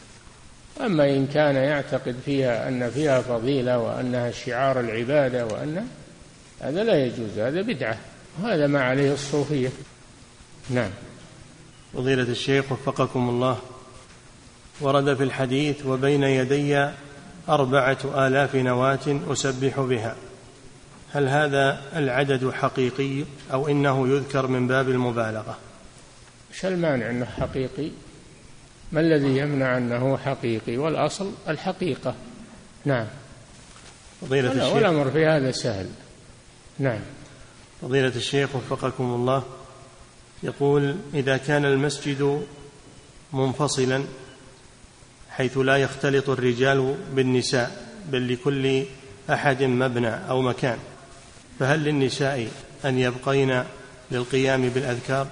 أما إن كان يعتقد فيها أن فيها فضيلة وأنها شعار العبادة وأن هذا لا يجوز، هذا بدعة، وهذا ما عليه الصوفية. نعم. فضيلة الشيخ وفقكم الله، ورد في الحديث: وبين يدي أربعة آلاف نواة أسبح بها. هل هذا العدد حقيقي أو إنه يذكر من باب المبالغة؟ إيش المانع أنه حقيقي؟ ما الذي يمنع أنه حقيقي؟ والأصل الحقيقة. نعم. فضيلة الشيخ، والأمر في هذا سهل. نعم. فضيلة الشيخ وفقكم الله، يقول: إذا كان المسجد منفصلا حيث لا يختلط الرجال بالنساء بل لكل أحد مبنى أو مكان، فهل للنساء أن يبقين للقيام بالأذكار؟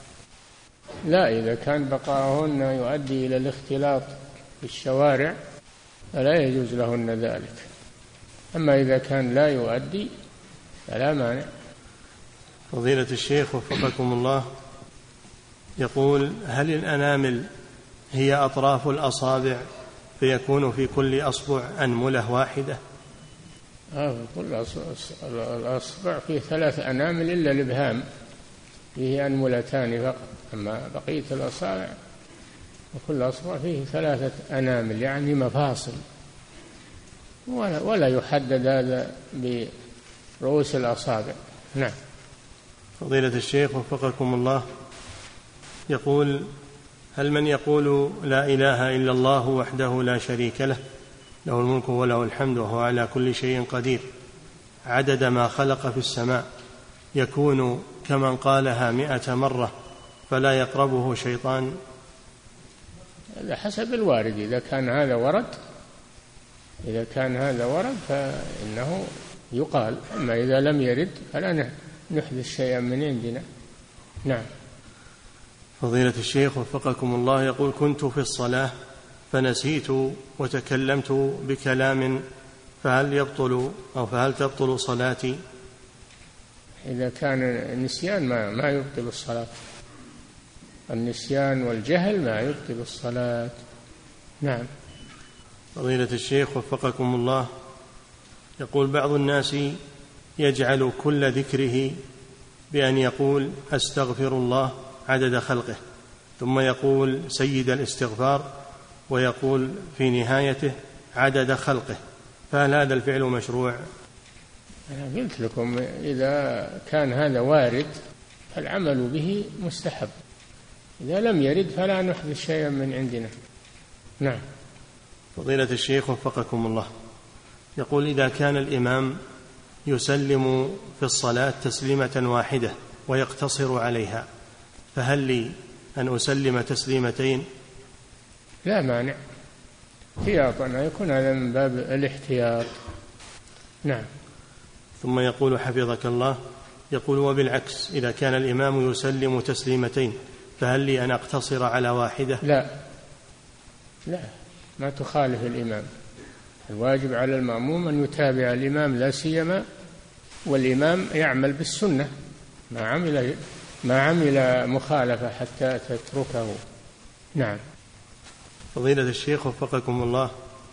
لا، إذا كان بقاءهن يؤدي إلى الاختلاط في الشوارع فلا يجوز لهن ذلك. أما إذا كان لا يؤدي فلا مانع. فضيلة الشيخ وفقكم الله، يقول: هل الأنامل هي أطراف الأصابع فيكون في كل أصبع أنملة واحدة؟ آه كل الأصبع فيه ثلاث أنامل إلا الإبهام فيه أنملتان فقط، أما بقية الأصابع وكل أصبع فيه ثلاثة أنامل يعني مفاصل، ولا, ولا يحدد هذا برؤوس الأصابع. نعم. فضيلة الشيخ وفقكم الله، يقول: هل من يقول لا إله إلا الله وحده لا شريك له له الملك وله الحمد وهو على كل شيء قدير عدد ما خلق في السماء يكون كمن قالها مئة مرة فلا يقربه شيطان؟ هذا حسب الوارد. إذا كان هذا ورد إذا كان هذا ورد فإنه يقال، أما إذا لم يرد فلا نحدث شيئا من عندنا. نعم. فضيلة الشيخ وفقكم الله، يقول: كنت في الصلاة فنسيت وتكلمت بكلام فهل يبطل أو فهل تبطل صلاتي؟ إذا كان النسيان ما, ما يبطل الصلاة. النسيان والجهل ما يبطل الصلاة. نعم. فضيلة الشيخ وفقكم الله، يقول: بعض الناس يجعل كل ذكره بأن يقول أستغفر الله عدد خلقه، ثم يقول سيد الاستغفار، ويقول في نهايته عدد خلقه، فهل هذا الفعل مشروع؟ أنا قلت لكم إذا كان هذا وارد فالعمل به مستحب، إذا لم يرد فلا نحدث شيئا من عندنا. نعم. فضيلة الشيخ وفقكم الله، يقول: إذا كان الإمام يسلم في الصلاة تسليمة واحدة ويقتصر عليها، فهل لي أن أسلم تسليمتين؟ لا مانع، احتياطا، يكون هذا من باب الاحتياط. نعم. ثم يقول حفظك الله، يقول: وبالعكس إذا كان الإمام يسلم تسليمتين فهل لي أن أقتصر على واحدة؟ لا لا، ما تخالف الإمام. الواجب على المأموم أن يتابع الإمام، لا سيما والإمام يعمل بالسنة، ما عمل ما عمل مخالفة حتى تتركه. نعم. فضيلة الشيخ وفقكم الله،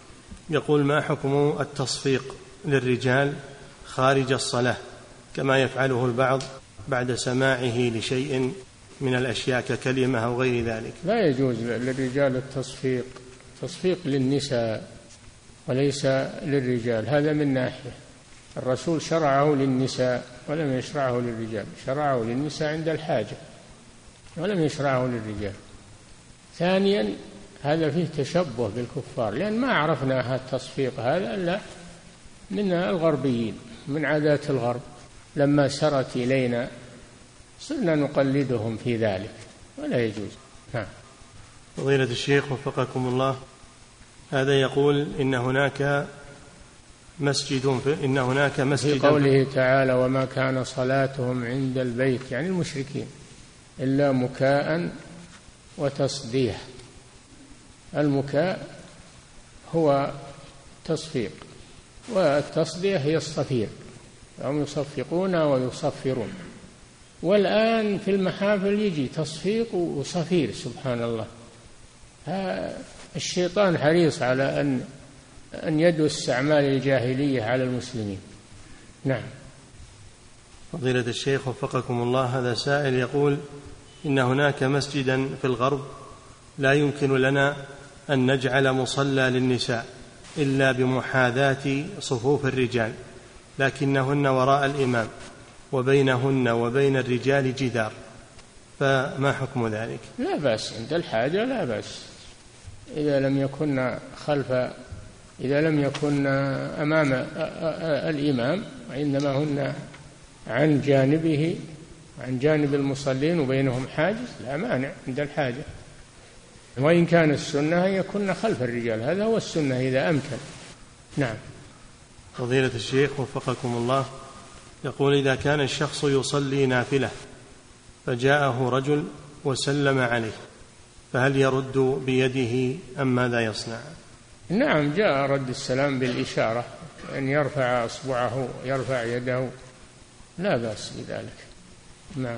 يقول: ما حكم التصفيق للرجال خارج الصلاة كما يفعله البعض بعد سماعه لشيء من الأشياء ككلمة أو غير ذلك؟ لا يجوز للرجال التصفيق، تصفيق للنساء وليس للرجال. هذا من ناحية، الرسول شرعه للنساء ولم يشرعه للرجال، شرعه للنساء عند الحاجة ولم يشرعه للرجال. ثانيا هذا فيه تشبه بالكفار، لأن ما عرفنا التصفيق هذا إلا من الغربيين، من عادات الغرب، لما سرت إلينا صرنا نقلدهم في ذلك ولا يجوز. نعم. فضيلة الشيخ وفقكم الله، هذا يقول إن هناك مسجد في إن هناك مسجد في قوله تعالى: وما كان صلاتهم عند البيت، يعني المشركين، إلا مكاء وتصديح. المكاء هو تصفيق، والتصديح هي الصفير، هم يصفقون ويصفرون. والآن في المحافل يجي تصفيق وصفير، سبحان الله. الشيطان حريص على أن أن يدس أعمال الجاهلية على المسلمين. نعم. فضيلة الشيخ وفقكم الله، هذا سائل يقول: إن هناك مسجدا في الغرب لا يمكن لنا أن نجعل مصلى للنساء إلا بمحاذاة صفوف الرجال، لكنهن وراء الإمام وبينهن وبين الرجال جدار، فما حكم ذلك؟ لا بأس، عند الحاجة لا بأس، إذا لم يكن خلف إذا لم يكن أمام الإمام وإنما هن عن جانبه، عن جانب المصلين وبينهم حاجز، لا مانع عند الحاجة. وإن كان السنة يكون خلف الرجال، هذا هو السنة إذا أمكن. نعم. فضيلة الشيخ وفقكم الله، يقول: إذا كان الشخص يصلي نافلة فجاءه رجل وسلم عليه، فهل يرد بيده أم ماذا يصنع؟ نعم، جاء رد السلام بالإشارة، أن يرفع أصبعه يرفع يده، لا بأس بذلك. نعم.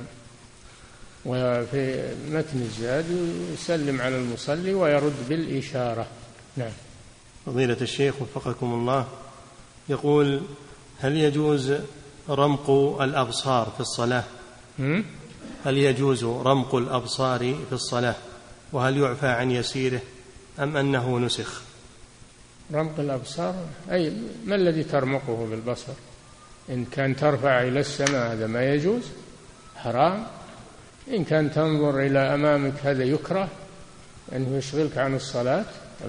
وفي متن الزاد يسلم على المصلي ويرد بالإشارة. نعم. فضيلة الشيخ وفقكم الله، يقول: هل يجوز رمق الأبصار في الصلاة؟ هل يجوز رمق الأبصار في الصلاة؟ وهل يعفى عن يسيره أم أنه نسخ؟ رمق الأبصار أي ما الذي ترمقه بالبصر؟ إن كان ترفع إلى السماء هذا ما يجوز، حرام. إن كان تنظر إلى أمامك هذا يكره، أنه يشغلك عن الصلاة.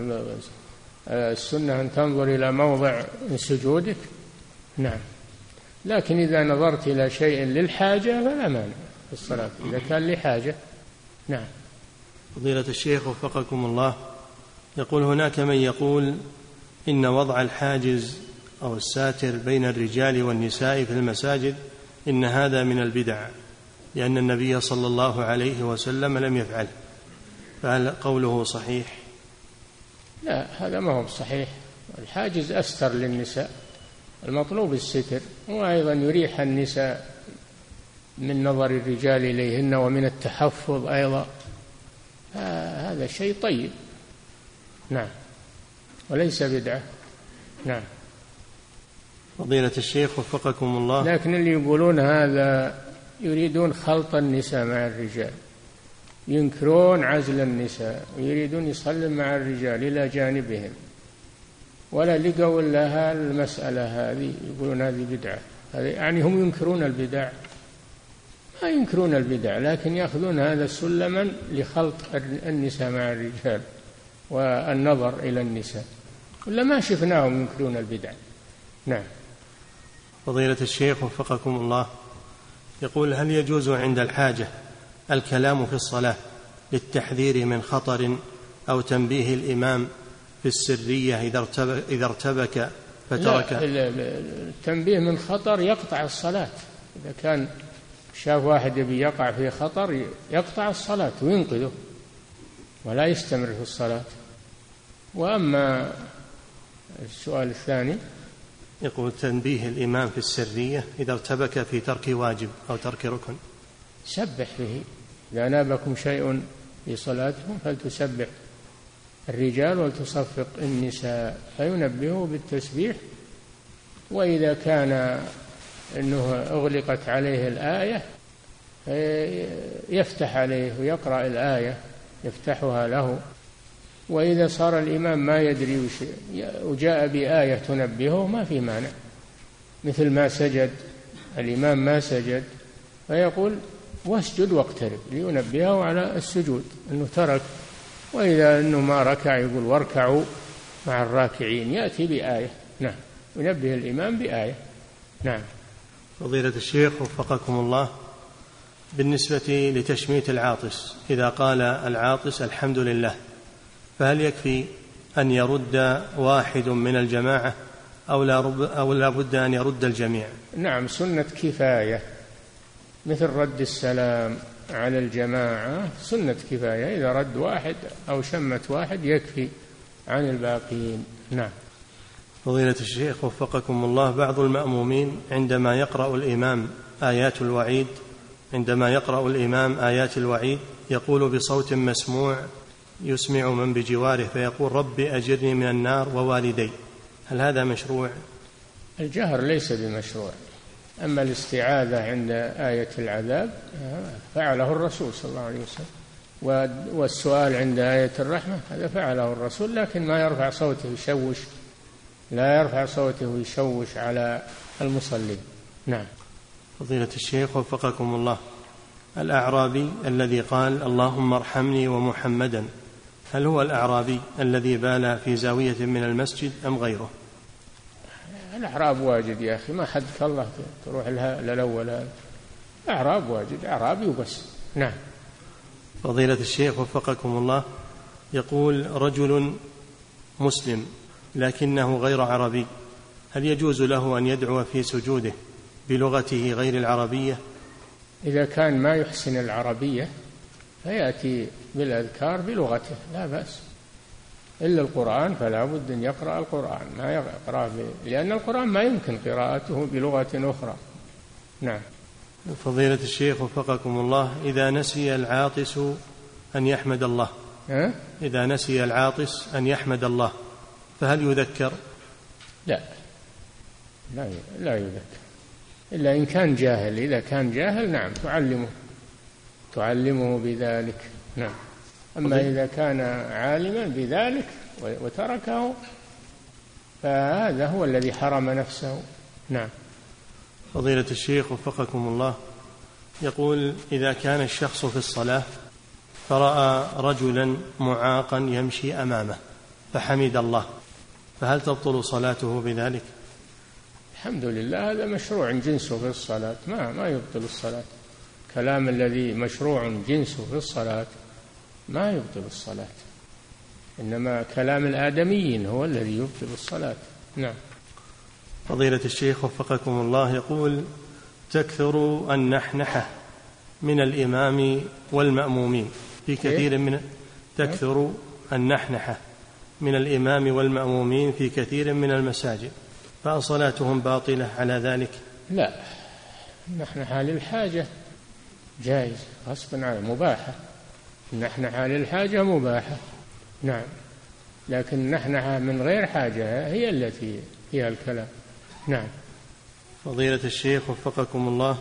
السنة أن تنظر إلى موضع سجودك. نعم. لكن إذا نظرت إلى شيء للحاجة فلا مانع في الصلاة إذا كان لحاجة. نعم. فضيلة الشيخ وفقكم الله، يقول: هناك من يقول إن وضع الحاجز أو الساتر بين الرجال والنساء في المساجد إن هذا من البدع، لأن النبي صلى الله عليه وسلم لم يفعله، فهل قوله صحيح؟ لا، هذا ما هو صحيح. الحاجز أستر للنساء، المطلوب الستر، وأيضا يريح النساء من نظر الرجال إليهن ومن التحفظ أيضا، هذا شيء طيب. نعم، وليس بدعة. نعم. فضيلة الشيخ وفقكم الله، لكن اللي يقولون هذا يريدون خلط النساء مع الرجال، ينكرون عزل النساء ويريدون يصلون مع الرجال إلى جانبهم، ولا لقوا لها المسألة هذه، يقولون هذه بدعة. يعني هم ينكرون البدع، ما ينكرون البدع، لكن يأخذون هذا سلما لخلط النساء مع الرجال والنظر إلى النساء، ولا ما شفناهم ينكرون البدع. نعم. فضيلة الشيخ وفقكم الله، يقول: هل يجوز عند الحاجة الكلام في الصلاة للتحذير من خطر أو تنبيه الإمام في السرية إذا ارتبك فترك؟ لا، التنبيه من خطر يقطع الصلاة. إذا كان شاف واحد يبي يقع في خطر يقطع الصلاة وينقذه ولا يستمر في الصلاة. وأما السؤال الثاني، يقول: تنبيه الإمام في السرية إذا ارتبك في ترك واجب أو ترك ركن. سبح به، إذا نابكم شيء في صلاتكم فلتسبح الرجال ولتصفق النساء، فينبهه بالتسبيح. وإذا كان أنه أغلقت عليه الآية يفتح عليه ويقرأ الآية، يفتحها له. وإذا صار الإمام ما يدري وجاء بآية تنبهه ما في مانع، مثل ما سجد الإمام ما سجد فيقول واسجد واقترب لينبهه على السجود أنه ترك. وإذا أنه ما ركع يقول واركعوا مع الراكعين، يأتي بآية. نعم، ينبه الإمام بآية. نعم. فضيلة الشيخ وفقكم الله، بالنسبة لتشميت العاطس، إذا قال العاطس الحمد لله، فهل يكفي أن يرد واحد من الجماعة أو لا بد أن يرد الجميع؟ نعم، سنة كفاية، مثل رد السلام على الجماعة سنة كفاية. إذا رد واحد أو شمت واحد يكفي عن الباقين. نعم. فضيلة الشيخ وفقكم الله، بعض المأمومين عندما يقرأ الإمام آيات الوعيد عندما يقرأ الإمام آيات الوعيد يقول بصوت مسموع يسمع من بجواره، فيقول رب أجرني من النار ووالدي، هل هذا مشروع؟ الجهر ليس بمشروع، أما الاستعاذة عند آية العذاب فعله الرسول صلى الله عليه وسلم، والسؤال عند آية الرحمة هذا فعله الرسول، لكن ما يرفع صوته يشوش، لا يرفع صوته يشوش على المصلين. نعم. فضيلة الشيخ وفقكم الله، الأعرابي الذي قال اللهم ارحمني ومحمدا، هل هو الأعرابي الذي بال في زاوية من المسجد أم غيره؟ الأعراب واجد يا أخي، ما حدك الله تروح لها للأول، هذا أعراب واجد، أعرابي وبس. نعم. فضيلة الشيخ وفقكم الله، يقول رجل مسلم لكنه غير عربي، هل يجوز له أن يدعو في سجوده بلغته غير العربية؟ إذا كان ما يحسن العربية فيأتي بالأذكار بلغته لا بأس، إلا القرآن فلا بد أن يقرأ القرآن، ما يقرأ لأن القرآن ما يمكن قراءته بلغة أخرى. نعم. فضيلة الشيخ وفقكم الله، إذا نسي العاطس أن يحمد الله أه؟ إذا نسي العاطس أن يحمد الله فهل يذكر؟ لا لا لا يذكر، إلا إن كان جاهل. إذا كان جاهل نعم تعلمه تعلمه بذلك. نعم. أما إذا كان عالما بذلك وتركه فهذا هو الذي حرم نفسه. نعم. فضيلة الشيخ وفقكم الله، يقول إذا كان الشخص في الصلاة فرأى رجلا معاقا يمشي أمامه فحمد الله، فهل تبطل صلاته بذلك؟ الحمد لله، هذا مشروع جنسه في الصلاة، ما ما يبطل الصلاة. كلام الذي مشروع جنسه في الصلاة ما يبطل الصلاة، إنما كلام الآدميين هو الذي يبطل الصلاة. نعم. فضيلة الشيخ وفقكم الله، يقول تكثر النحنحة من الإمام والمأمومين في كثير من تكثر النحنحة من الإمام والمأمومين في كثير من المساجد، فصلاتهم باطلة على ذلك؟ لا، النحنحة للحاجة جائز غصبا عنه، مباحة. النحنحة للحاجة مباحة. نعم. لكن النحنحة من غير حاجة هي التي فيها الكلام. نعم. فضيلة الشيخ وفقكم الله،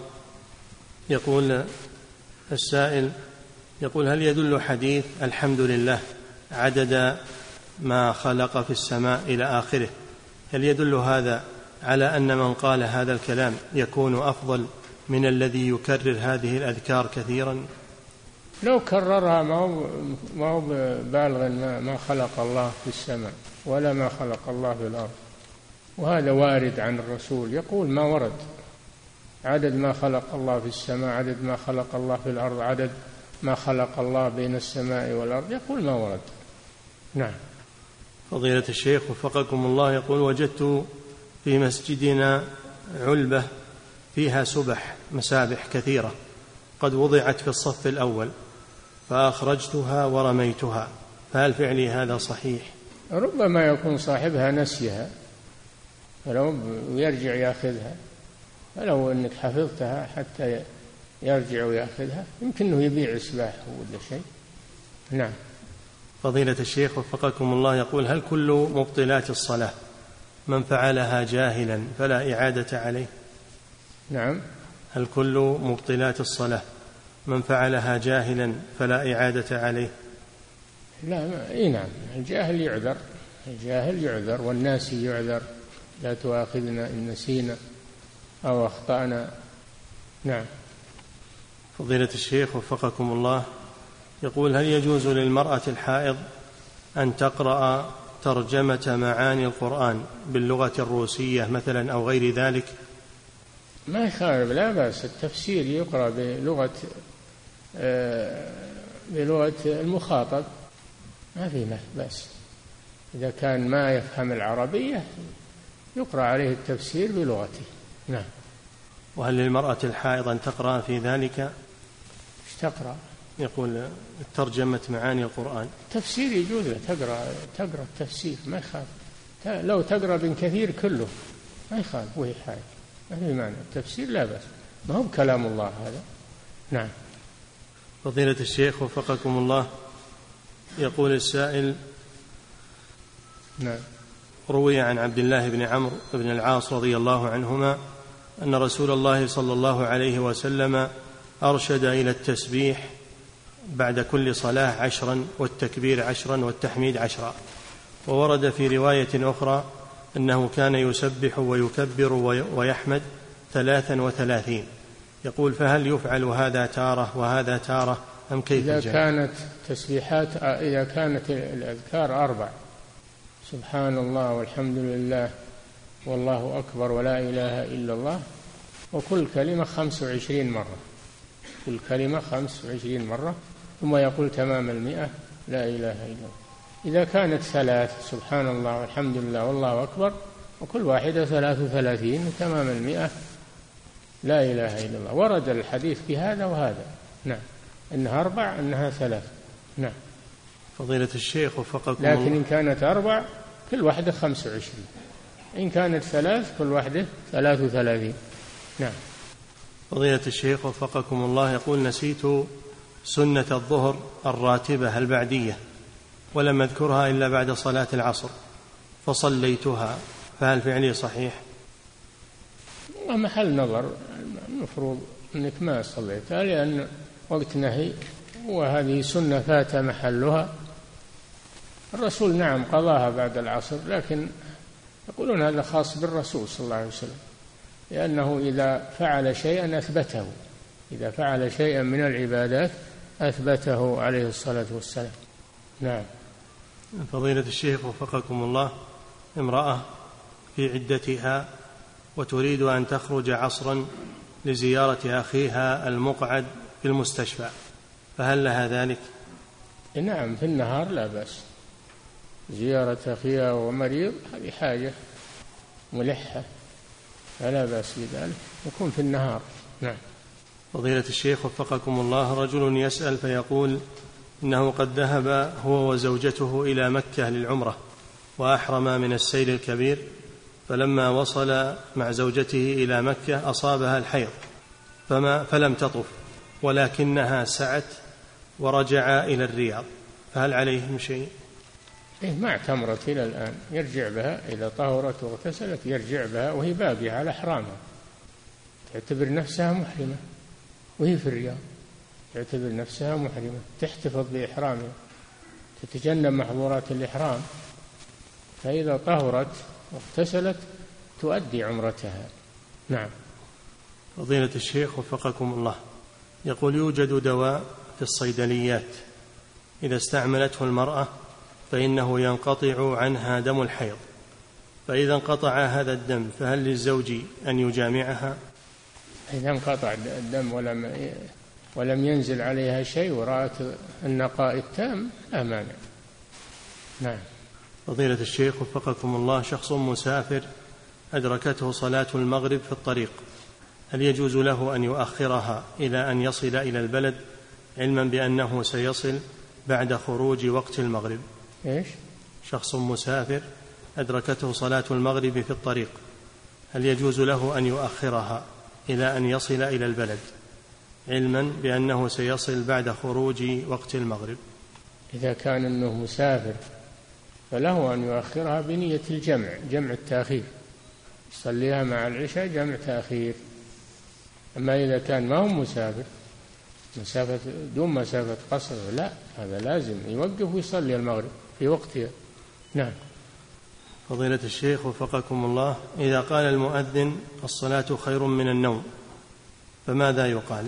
يقول السائل يقول هل يدل حديث الحمد لله عدد ما خلق في السماء إلى آخره، هل يدل هذا على أن من قال هذا الكلام يكون أفضل من الذي يكرر هذه الأذكار كثيرا؟ لو كررها ما هو ما هو بالغ ما خلق الله في السماء ولا ما خلق الله في الأرض، وهذا وارد عن الرسول، يقول ما ورد عدد ما خلق الله في السماء، عدد ما خلق الله في الأرض، عدد ما خلق الله بين السماء والأرض، يقول ما ورد. نعم. فضيلة الشيخ وفقكم الله، يقول وجدت في مسجدنا علبة فيها سبح مسابح كثيرة قد وضعت في الصف الأول فأخرجتها ورميتها، فهل فعلي هذا صحيح؟ ربما يكون صاحبها نسيها فلو يرجع يأخذها، فلو أنك حفظتها حتى يرجع ويأخذها يمكن أنه يبيع سلاح ولا شيء. نعم. فضيلة الشيخ وفقكم الله يقول: هل كل مبطلات الصلاة من فعلها جاهلا فلا إعادة عليه؟ نعم. هل كل مبطلات الصلاة من فعلها جاهلا فلا إعادة عليه؟ لا، إيه نعم، الجاهل يعذر، الجاهل يعذر والناسي يعذر، لا تؤاخذنا إن نسينا أو أخطأنا. نعم. فضيلة الشيخ وفقكم الله يقول: هل يجوز للمرأة الحائض أن تقرأ ترجمة معاني القرآن باللغة الروسية مثلا أو غير ذلك؟ ما يخالف، لا بأس، التفسير يقرأ بلغة بلغة المخاطب، ما في بأس. إذا كان ما يفهم العربية يقرأ عليه التفسير بلغته. نعم. وهل للمرأة الحائض أن تقرأ في ذلك؟ ايش تقرأ؟ يقول ترجمة معاني القرآن. التفسير يجوز تقرأ تقرأ التفسير، ما يخالف، لو تقرأ ابن كثير كله ما يخالف، وهي حائض ما في معنى، التفسير لا بأس، ما هو كلام الله هذا. نعم. فضيلة الشيخ وفقكم الله يقول السائل: نعم. روي عن عبد الله بن عمرو بن العاص رضي الله عنهما أن رسول الله صلى الله عليه وسلم أرشد إلى التسبيح بعد كل صلاة عشرا، والتكبير عشرا، والتحميد عشرا. وورد في رواية أخرى أنه كان يسبح ويكبر ويحمد ثلاثا وثلاثين. يقول: فهل يفعل هذا تارة وهذا تارة أم كيف؟ إذا كانت تسبيحات، إذا كانت الأذكار أربع: سبحان الله والحمد لله والله أكبر ولا إله إلا الله، وكل كلمة خمس وعشرين مرة، كل كلمة خمس وعشرين مرة، ثم يقول تمام المئة لا إله إلا الله. إذا كانت ثلاث: سبحان الله والحمد لله والله أكبر، وكل واحدة ثلاث وثلاثين، وتمام المئة لا إله إلا الله. ورد الحديث بهذا وهذا. نعم. إنها أربع، إنها ثلاث. نعم. فضيلة الشيخ وفقكم لكن إن كانت أربع كل واحدة خمس وعشرين، إن كانت ثلاث كل واحدة ثلاث وثلاثين. نعم. فضيلة الشيخ وفقكم الله يقول: نسيت سنة الظهر الراتبة البعدية ولم أذكرها إلا بعد صلاة العصر فصليتها، فهل فعلي صحيح؟ محل نظر، المفروض أنك ما صليتها لأن وقت نهي، وهذه سنة فات محلها. الرسول نعم قضاها بعد العصر، لكن يقولون هذا خاص بالرسول صلى الله عليه وسلم، لأنه إذا فعل شيئا أثبته، إذا فعل شيئا من العبادات أثبته عليه الصلاة والسلام. نعم. فضيلة الشيخ وفقكم الله، امرأة في عدتها وتريد أن تخرج عصرا لزيارة أخيها المقعد في المستشفى، فهل لها ذلك؟ نعم، في النهار لا بأس، زيارة أخيها ومريض هذه حاجة ملحة، فلا بأس بذلك، يكون في النهار. نعم. فضيلة الشيخ وفقكم الله، رجل يسأل فيقول إنه قد ذهب هو وزوجته إلى مكة للعمرة وأحرم من السيل الكبير، فلما وصل مع زوجته إلى مكة أصابها الحيض فما فلم تطف، ولكنها سعت ورجع إلى الرياض، فهل عليهم شيء؟ إيه، ما اعتمرت إلى الآن، يرجع بها إذا طهرت واغتسلت، يرجع بها وهي باقية على إحرامها، تعتبر نفسها محرمة وهي في الرياض، تعتبر نفسها محرمة، تحتفظ بإحرامها، تتجنب محظورات الإحرام، فإذا طهرت واغتسلت تؤدي عمرتها. نعم. فضيلة الشيخ وفقكم الله يقول: يوجد دواء في الصيدليات إذا استعملته المرأة فإنه ينقطع عنها دم الحيض، فإذا انقطع هذا الدم فهل للزوج أن يجامعها؟ إذا انقطع الدم ولم ولم ينزل عليها شيء ورأت النقاء التام لا مانع. نعم. فضيلة الشيخ وفقكم الله، شخص مسافر أدركته صلاة المغرب في الطريق، هل يجوز له أن يؤخرها إلى أن يصل إلى البلد علما بأنه سيصل بعد خروج وقت المغرب؟ إيش؟ شخص مسافر أدركته صلاة المغرب في الطريق، هل يجوز له أن يؤخرها إلى أن يصل إلى البلد علما بأنه سيصل بعد خروج وقت المغرب؟ إذا كان أنه مسافر فله أن يؤخرها بنية الجمع، جمع التأخير، يصليها مع العشاء جمع تأخير. أما إذا كان ما هو مسافر، مسافة دون مسافة قصر، لا، هذا لازم يوقف ويصلي المغرب في وقتها. نعم. فضيلة الشيخ وفقكم الله، إذا قال المؤذن الصلاة خير من النوم فماذا يقال؟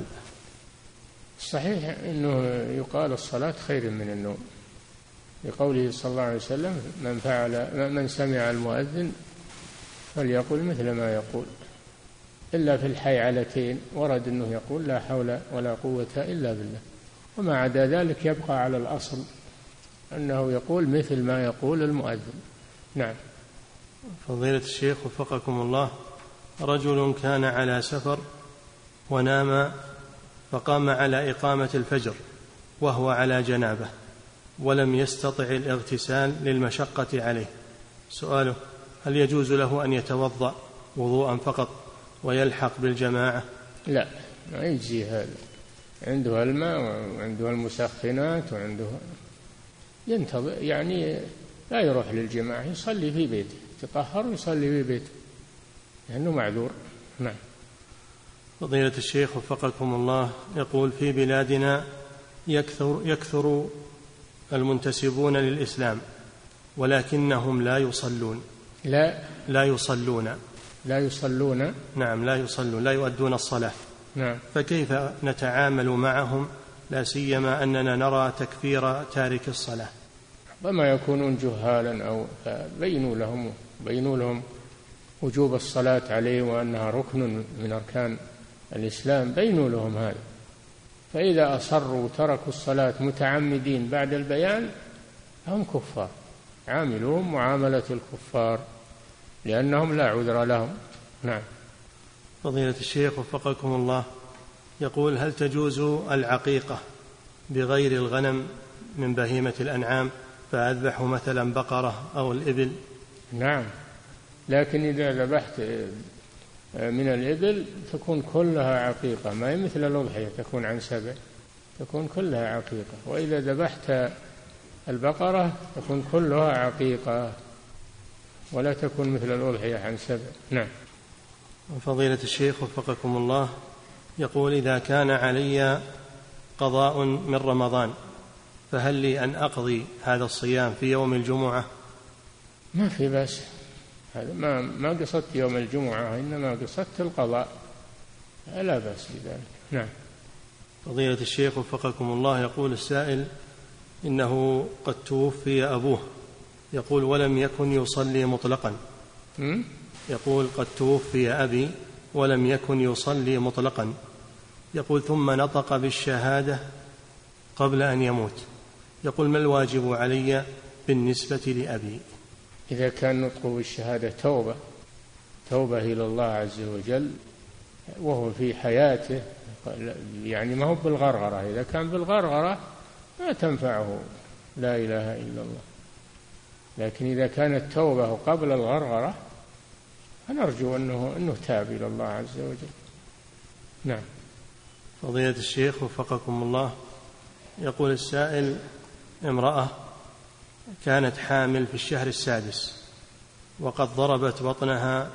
صحيح أنه يقال الصلاة خير من النوم، لقوله صلى الله عليه وسلم: من فعل من سمع المؤذن فليقل مثل ما يقول، إلا في الحيعلتين ورد أنه يقول لا حول ولا قوة إلا بالله، وما عدا ذلك يبقى على الأصل أنه يقول مثل ما يقول المؤذن. نعم. فضيلة الشيخ وفقكم الله، رجل كان على سفر ونام فقام على إقامة الفجر وهو على جنابه ولم يستطع الاغتسال للمشقة عليه، سؤاله: هل يجوز له أن يتوضأ وضوءا فقط ويلحق بالجماعة؟ لا، ما يجزي هذا، عنده الماء وعنده المسخنات وعنده، ينتظر يعني لا يروح للجماعة، يصلي في بيته، يتطهر ويصلي في بيته لأنه معذور. نعم. فضيلة الشيخ وفقكم الله، يقول: في بلادنا يكثر, يكثر المنتسبون للإسلام ولكنهم لا يصلون لا لا يصلون لا يصلون نعم لا يصلون لا يؤدون الصلاة. نعم. فكيف نتعامل معهم، لا سيما أننا نرى تكفير تارك الصلاة؟ وما يكونون جهالا أو بينوا لهم بينوا لهم وجوب الصلاة عليه وأنها ركن من أركان الإسلام، بينوا لهم هذا. فإذا أصروا وتركوا الصلاة متعمدين بعد البيان هم كفار، عاملوهم معاملة الكفار لأنهم لا عذر لهم. نعم. فضيلة الشيخ وفقكم الله، يقول: هل تجوز العقيقة بغير الغنم من بهيمة الأنعام، فأذبح مثلا بقرة أو الإبل؟ نعم، لكن إذا ذبحت من الإبل تكون كلها عقيقة، ما هي مثل الأضحية تكون عن سبع، تكون كلها عقيقة. وإذا ذبحت البقرة تكون كلها عقيقة ولا تكون مثل الأضحية عن سبع. نعم. فضيلة الشيخ وفقكم الله، يقول: إذا كان علي قضاء من رمضان فهل لي أن أقضي هذا الصيام في يوم الجمعة؟ ما في بأس، هذا ما ما قصدت يوم الجمعة، إنما قصدت القضاء، لا بأس بذلك. نعم. فضيلة الشيخ وفقكم الله، يقول السائل: إنه قد توفي أبوه، يقول: ولم يكن يصلي مطلقا. م? يقول: قد توفي أبي ولم يكن يصلي مطلقا، يقول: ثم نطق بالشهادة قبل أن يموت، يقول: ما الواجب علي بالنسبة لأبي؟ إذا كان نطقه بالشهادة توبة توبة إلى الله عز وجل وهو في حياته، يعني ما هو بالغرغرة، إذا كان بالغرغرة ما تنفعه لا إله إلا الله، لكن إذا كانت توبة قبل الغرغرة فنرجو أنه, أنه تاب إلى الله عز وجل. نعم. فضيلة الشيخ وفقكم الله، يقول السائل: امرأة كانت حامل في الشهر السادس وقد ضربت بطنها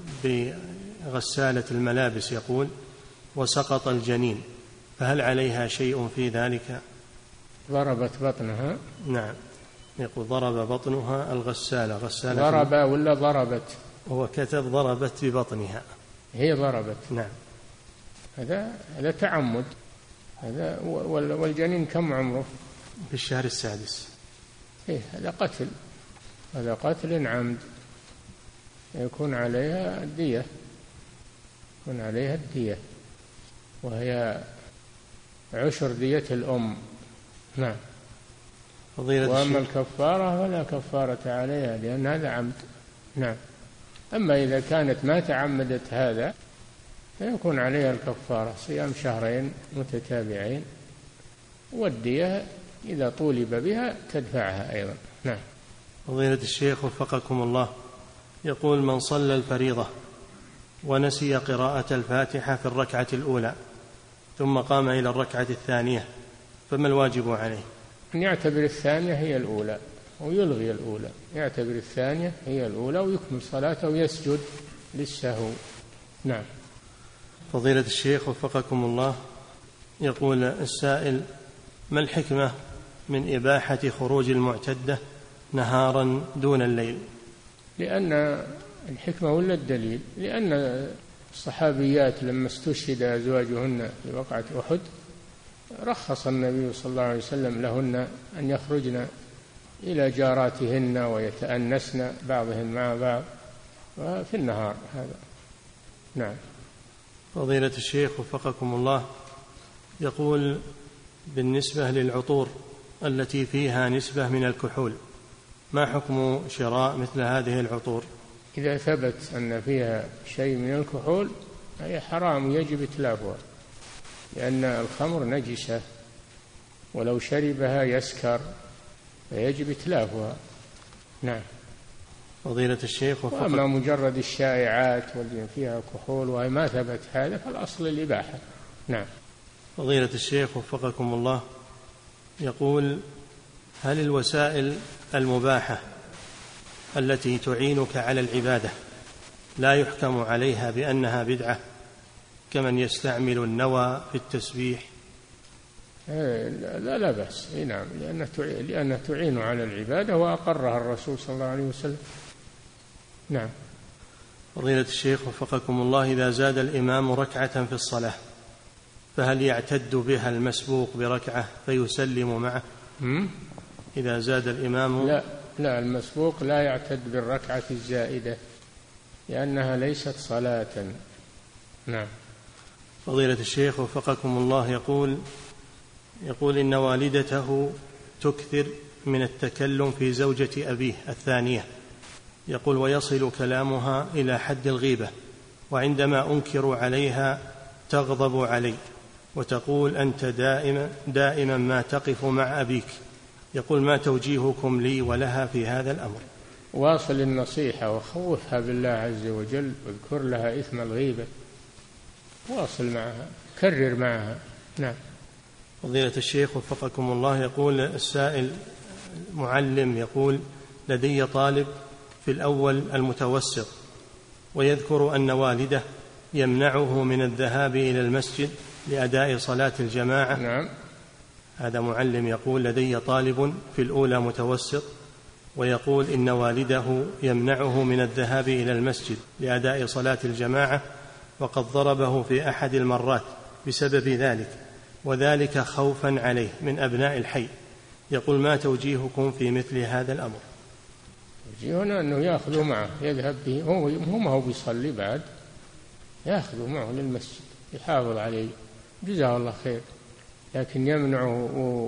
بغسالة الملابس، يقول، وسقط الجنين، فهل عليها شيء في ذلك؟ ضربت بطنها؟ نعم، يقول: ضرب بطنها الغسالة غسالة ضرب ولا ضربت؟ هو كتب ضربت ببطنها. هي ضربت. نعم. هذا هذا تعمد، هذا والجنين كم عمره؟ في الشهر السادس. إيه، هذا قتل، هذا قتل عمد، يكون عليها الدية، يكون عليها الدية وهي عشر دية الأم. نعم. وأما الكفارة فلا كفارة عليها لأن هذا عمد. نعم. أما إذا كانت ما تعمدت هذا فيكون عليها الكفارة، صيام شهرين متتابعين، والدية إذا طولب بها تدفعها أيضا. نعم. فضيلة الشيخ وفقكم الله، يقول: من صلى الفريضة ونسي قراءة الفاتحة في الركعة الأولى ثم قام إلى الركعة الثانية فما الواجب عليه؟ أن يعتبر الثانية هي الأولى ويلغي الأولى، يعتبر الثانية هي الأولى ويكمل صلاته ويسجد للسهو. نعم. فضيلة الشيخ وفقكم الله، يقول السائل: ما الحكمة من إباحة خروج المعتدة نهارا دون الليل؟ لأن الحكمة ولا الدليل، لأن الصحابيات لما استشهد أزواجهن في وقعة أحد رخص النبي صلى الله عليه وسلم لهن أن يخرجن إلى جاراتهن ويتأنسن بعضهن مع بعض في النهار هذا. نعم. فضيلة الشيخ وفقكم الله، يقول: بالنسبة للعطور التي فيها نسبة من الكحول، ما حكم شراء مثل هذه العطور؟ إذا ثبت أن فيها شيء من الكحول هي حرام يجب إتلافها، لأن الخمر نجسة ولو شربها يسكر فيجب إتلافها. نعم. فضيلة الشيخ وفقكم. وأما مجرد الشائعات واللي فيها كحول وهي ما ثبت هذا فالأصل الإباحة. نعم. فضيلة الشيخ وفقكم الله، يقول: هل الوسائل المباحة التي تعينك على العبادة لا يحكم عليها بأنها بدعة، كمن يستعمل النوى في التسبيح؟ لا لا بأس. نعم، لأنها تعين على العبادة وأقرها الرسول صلى الله عليه وسلم. نعم. فضيلة الشيخ وفقكم الله، إذا زاد الإمام ركعة في الصلاة فهل يعتد بها المسبوق بركعة فيسلم معه؟ م? إذا زاد الإمام لا لا المسبوق لا يعتد بالركعة الزائدة لأنها ليست صلاة. نعم. فضيلة الشيخ وفقكم الله، يقول يقول إن والدته تكثر من التكلم في زوجة أبيه الثانية، يقول: ويصل كلامها إلى حد الغيبة، وعندما أنكر عليها تغضب علي وتقول: أنت دائما دائما ما تقف مع أبيك. يقول: ما توجيهكم لي ولها في هذا الأمر؟ واصل النصيحة وخوفها بالله عز وجل واذكر لها إثم الغيبة، واصل معها، كرر معها. نعم. فضيلة الشيخ وفقكم الله، يقول السائل معلم، يقول: لدي طالب في الأول المتوسط ويذكر أن والده يمنعه من الذهاب إلى المسجد لأداء صلاة الجماعة. نعم. هذا معلم يقول: لدي طالب في الأولى متوسط ويقول إن والده يمنعه من الذهاب إلى المسجد لأداء صلاة الجماعة، وقد ضربه في أحد المرات بسبب ذلك، وذلك خوفا عليه من أبناء الحي. يقول: ما توجيهكم في مثل هذا الأمر؟ توجيهنا أنه يأخذه معه، يذهب به، هو ما هو بيصلي بعد، يأخذه معه للمسجد يحافظ عليه، جزاه الله خير. لكن يمنعه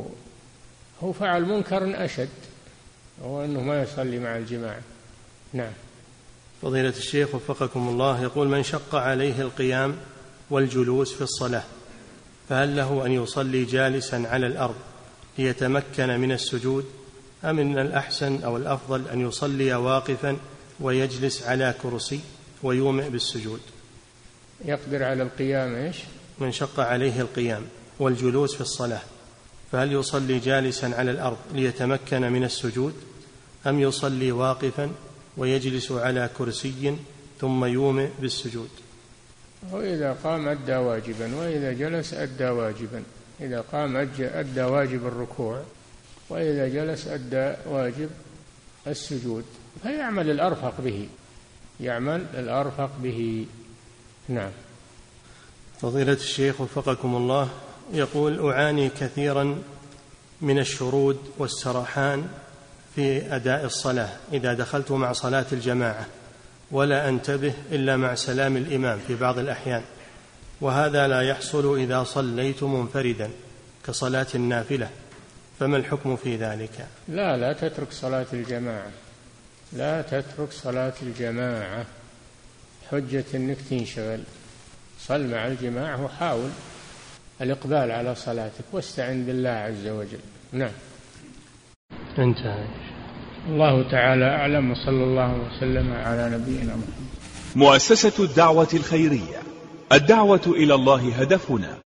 هو فعل منكر أشد، هو أنه ما يصلي مع الجماعة. نعم. فضيلة الشيخ وفقكم الله، يقول: من شق عليه القيام والجلوس في الصلاة فهل له أن يصلي جالسا على الأرض ليتمكن من السجود، أم إن الأحسن أو الأفضل أن يصلي واقفا ويجلس على كرسي ويومئ بالسجود؟ يقدر على القيام إيش؟ من شق عليه القيام والجلوس في الصلاة فهل يصلي جالسا على الأرض ليتمكن من السجود، أم يصلي واقفا ويجلس على كرسي ثم يومئ بالسجود؟ وإذا قام أدى واجبا، وإذا جلس أدى واجبا. إذا قام أدى واجب الركوع، وإذا جلس أدى واجب السجود، فيعمل الأرفق به، يعمل الأرفق به. نعم. فضيلة الشيخ وفقكم الله، يقول: أعاني كثيرا من الشرود والسرحان في أداء الصلاة إذا دخلت مع صلاة الجماعة، ولا أنتبه إلا مع سلام الإمام في بعض الأحيان، وهذا لا يحصل إذا صليت منفردا كصلاة النافلة، فما الحكم في ذلك؟ لا لا تترك صلاة الجماعة، لا تترك صلاة الجماعة، حجة أنك تنشغل، صل مع الجماعة وحاول الإقبال على صلاتك واستعن بالله عز وجل. نعم. انتهى. الله تعالى أعلم، وصلى الله وسلم على نبينا محمد. مؤسسة الدعوة الخيرية، الدعوة إلى الله هدفنا.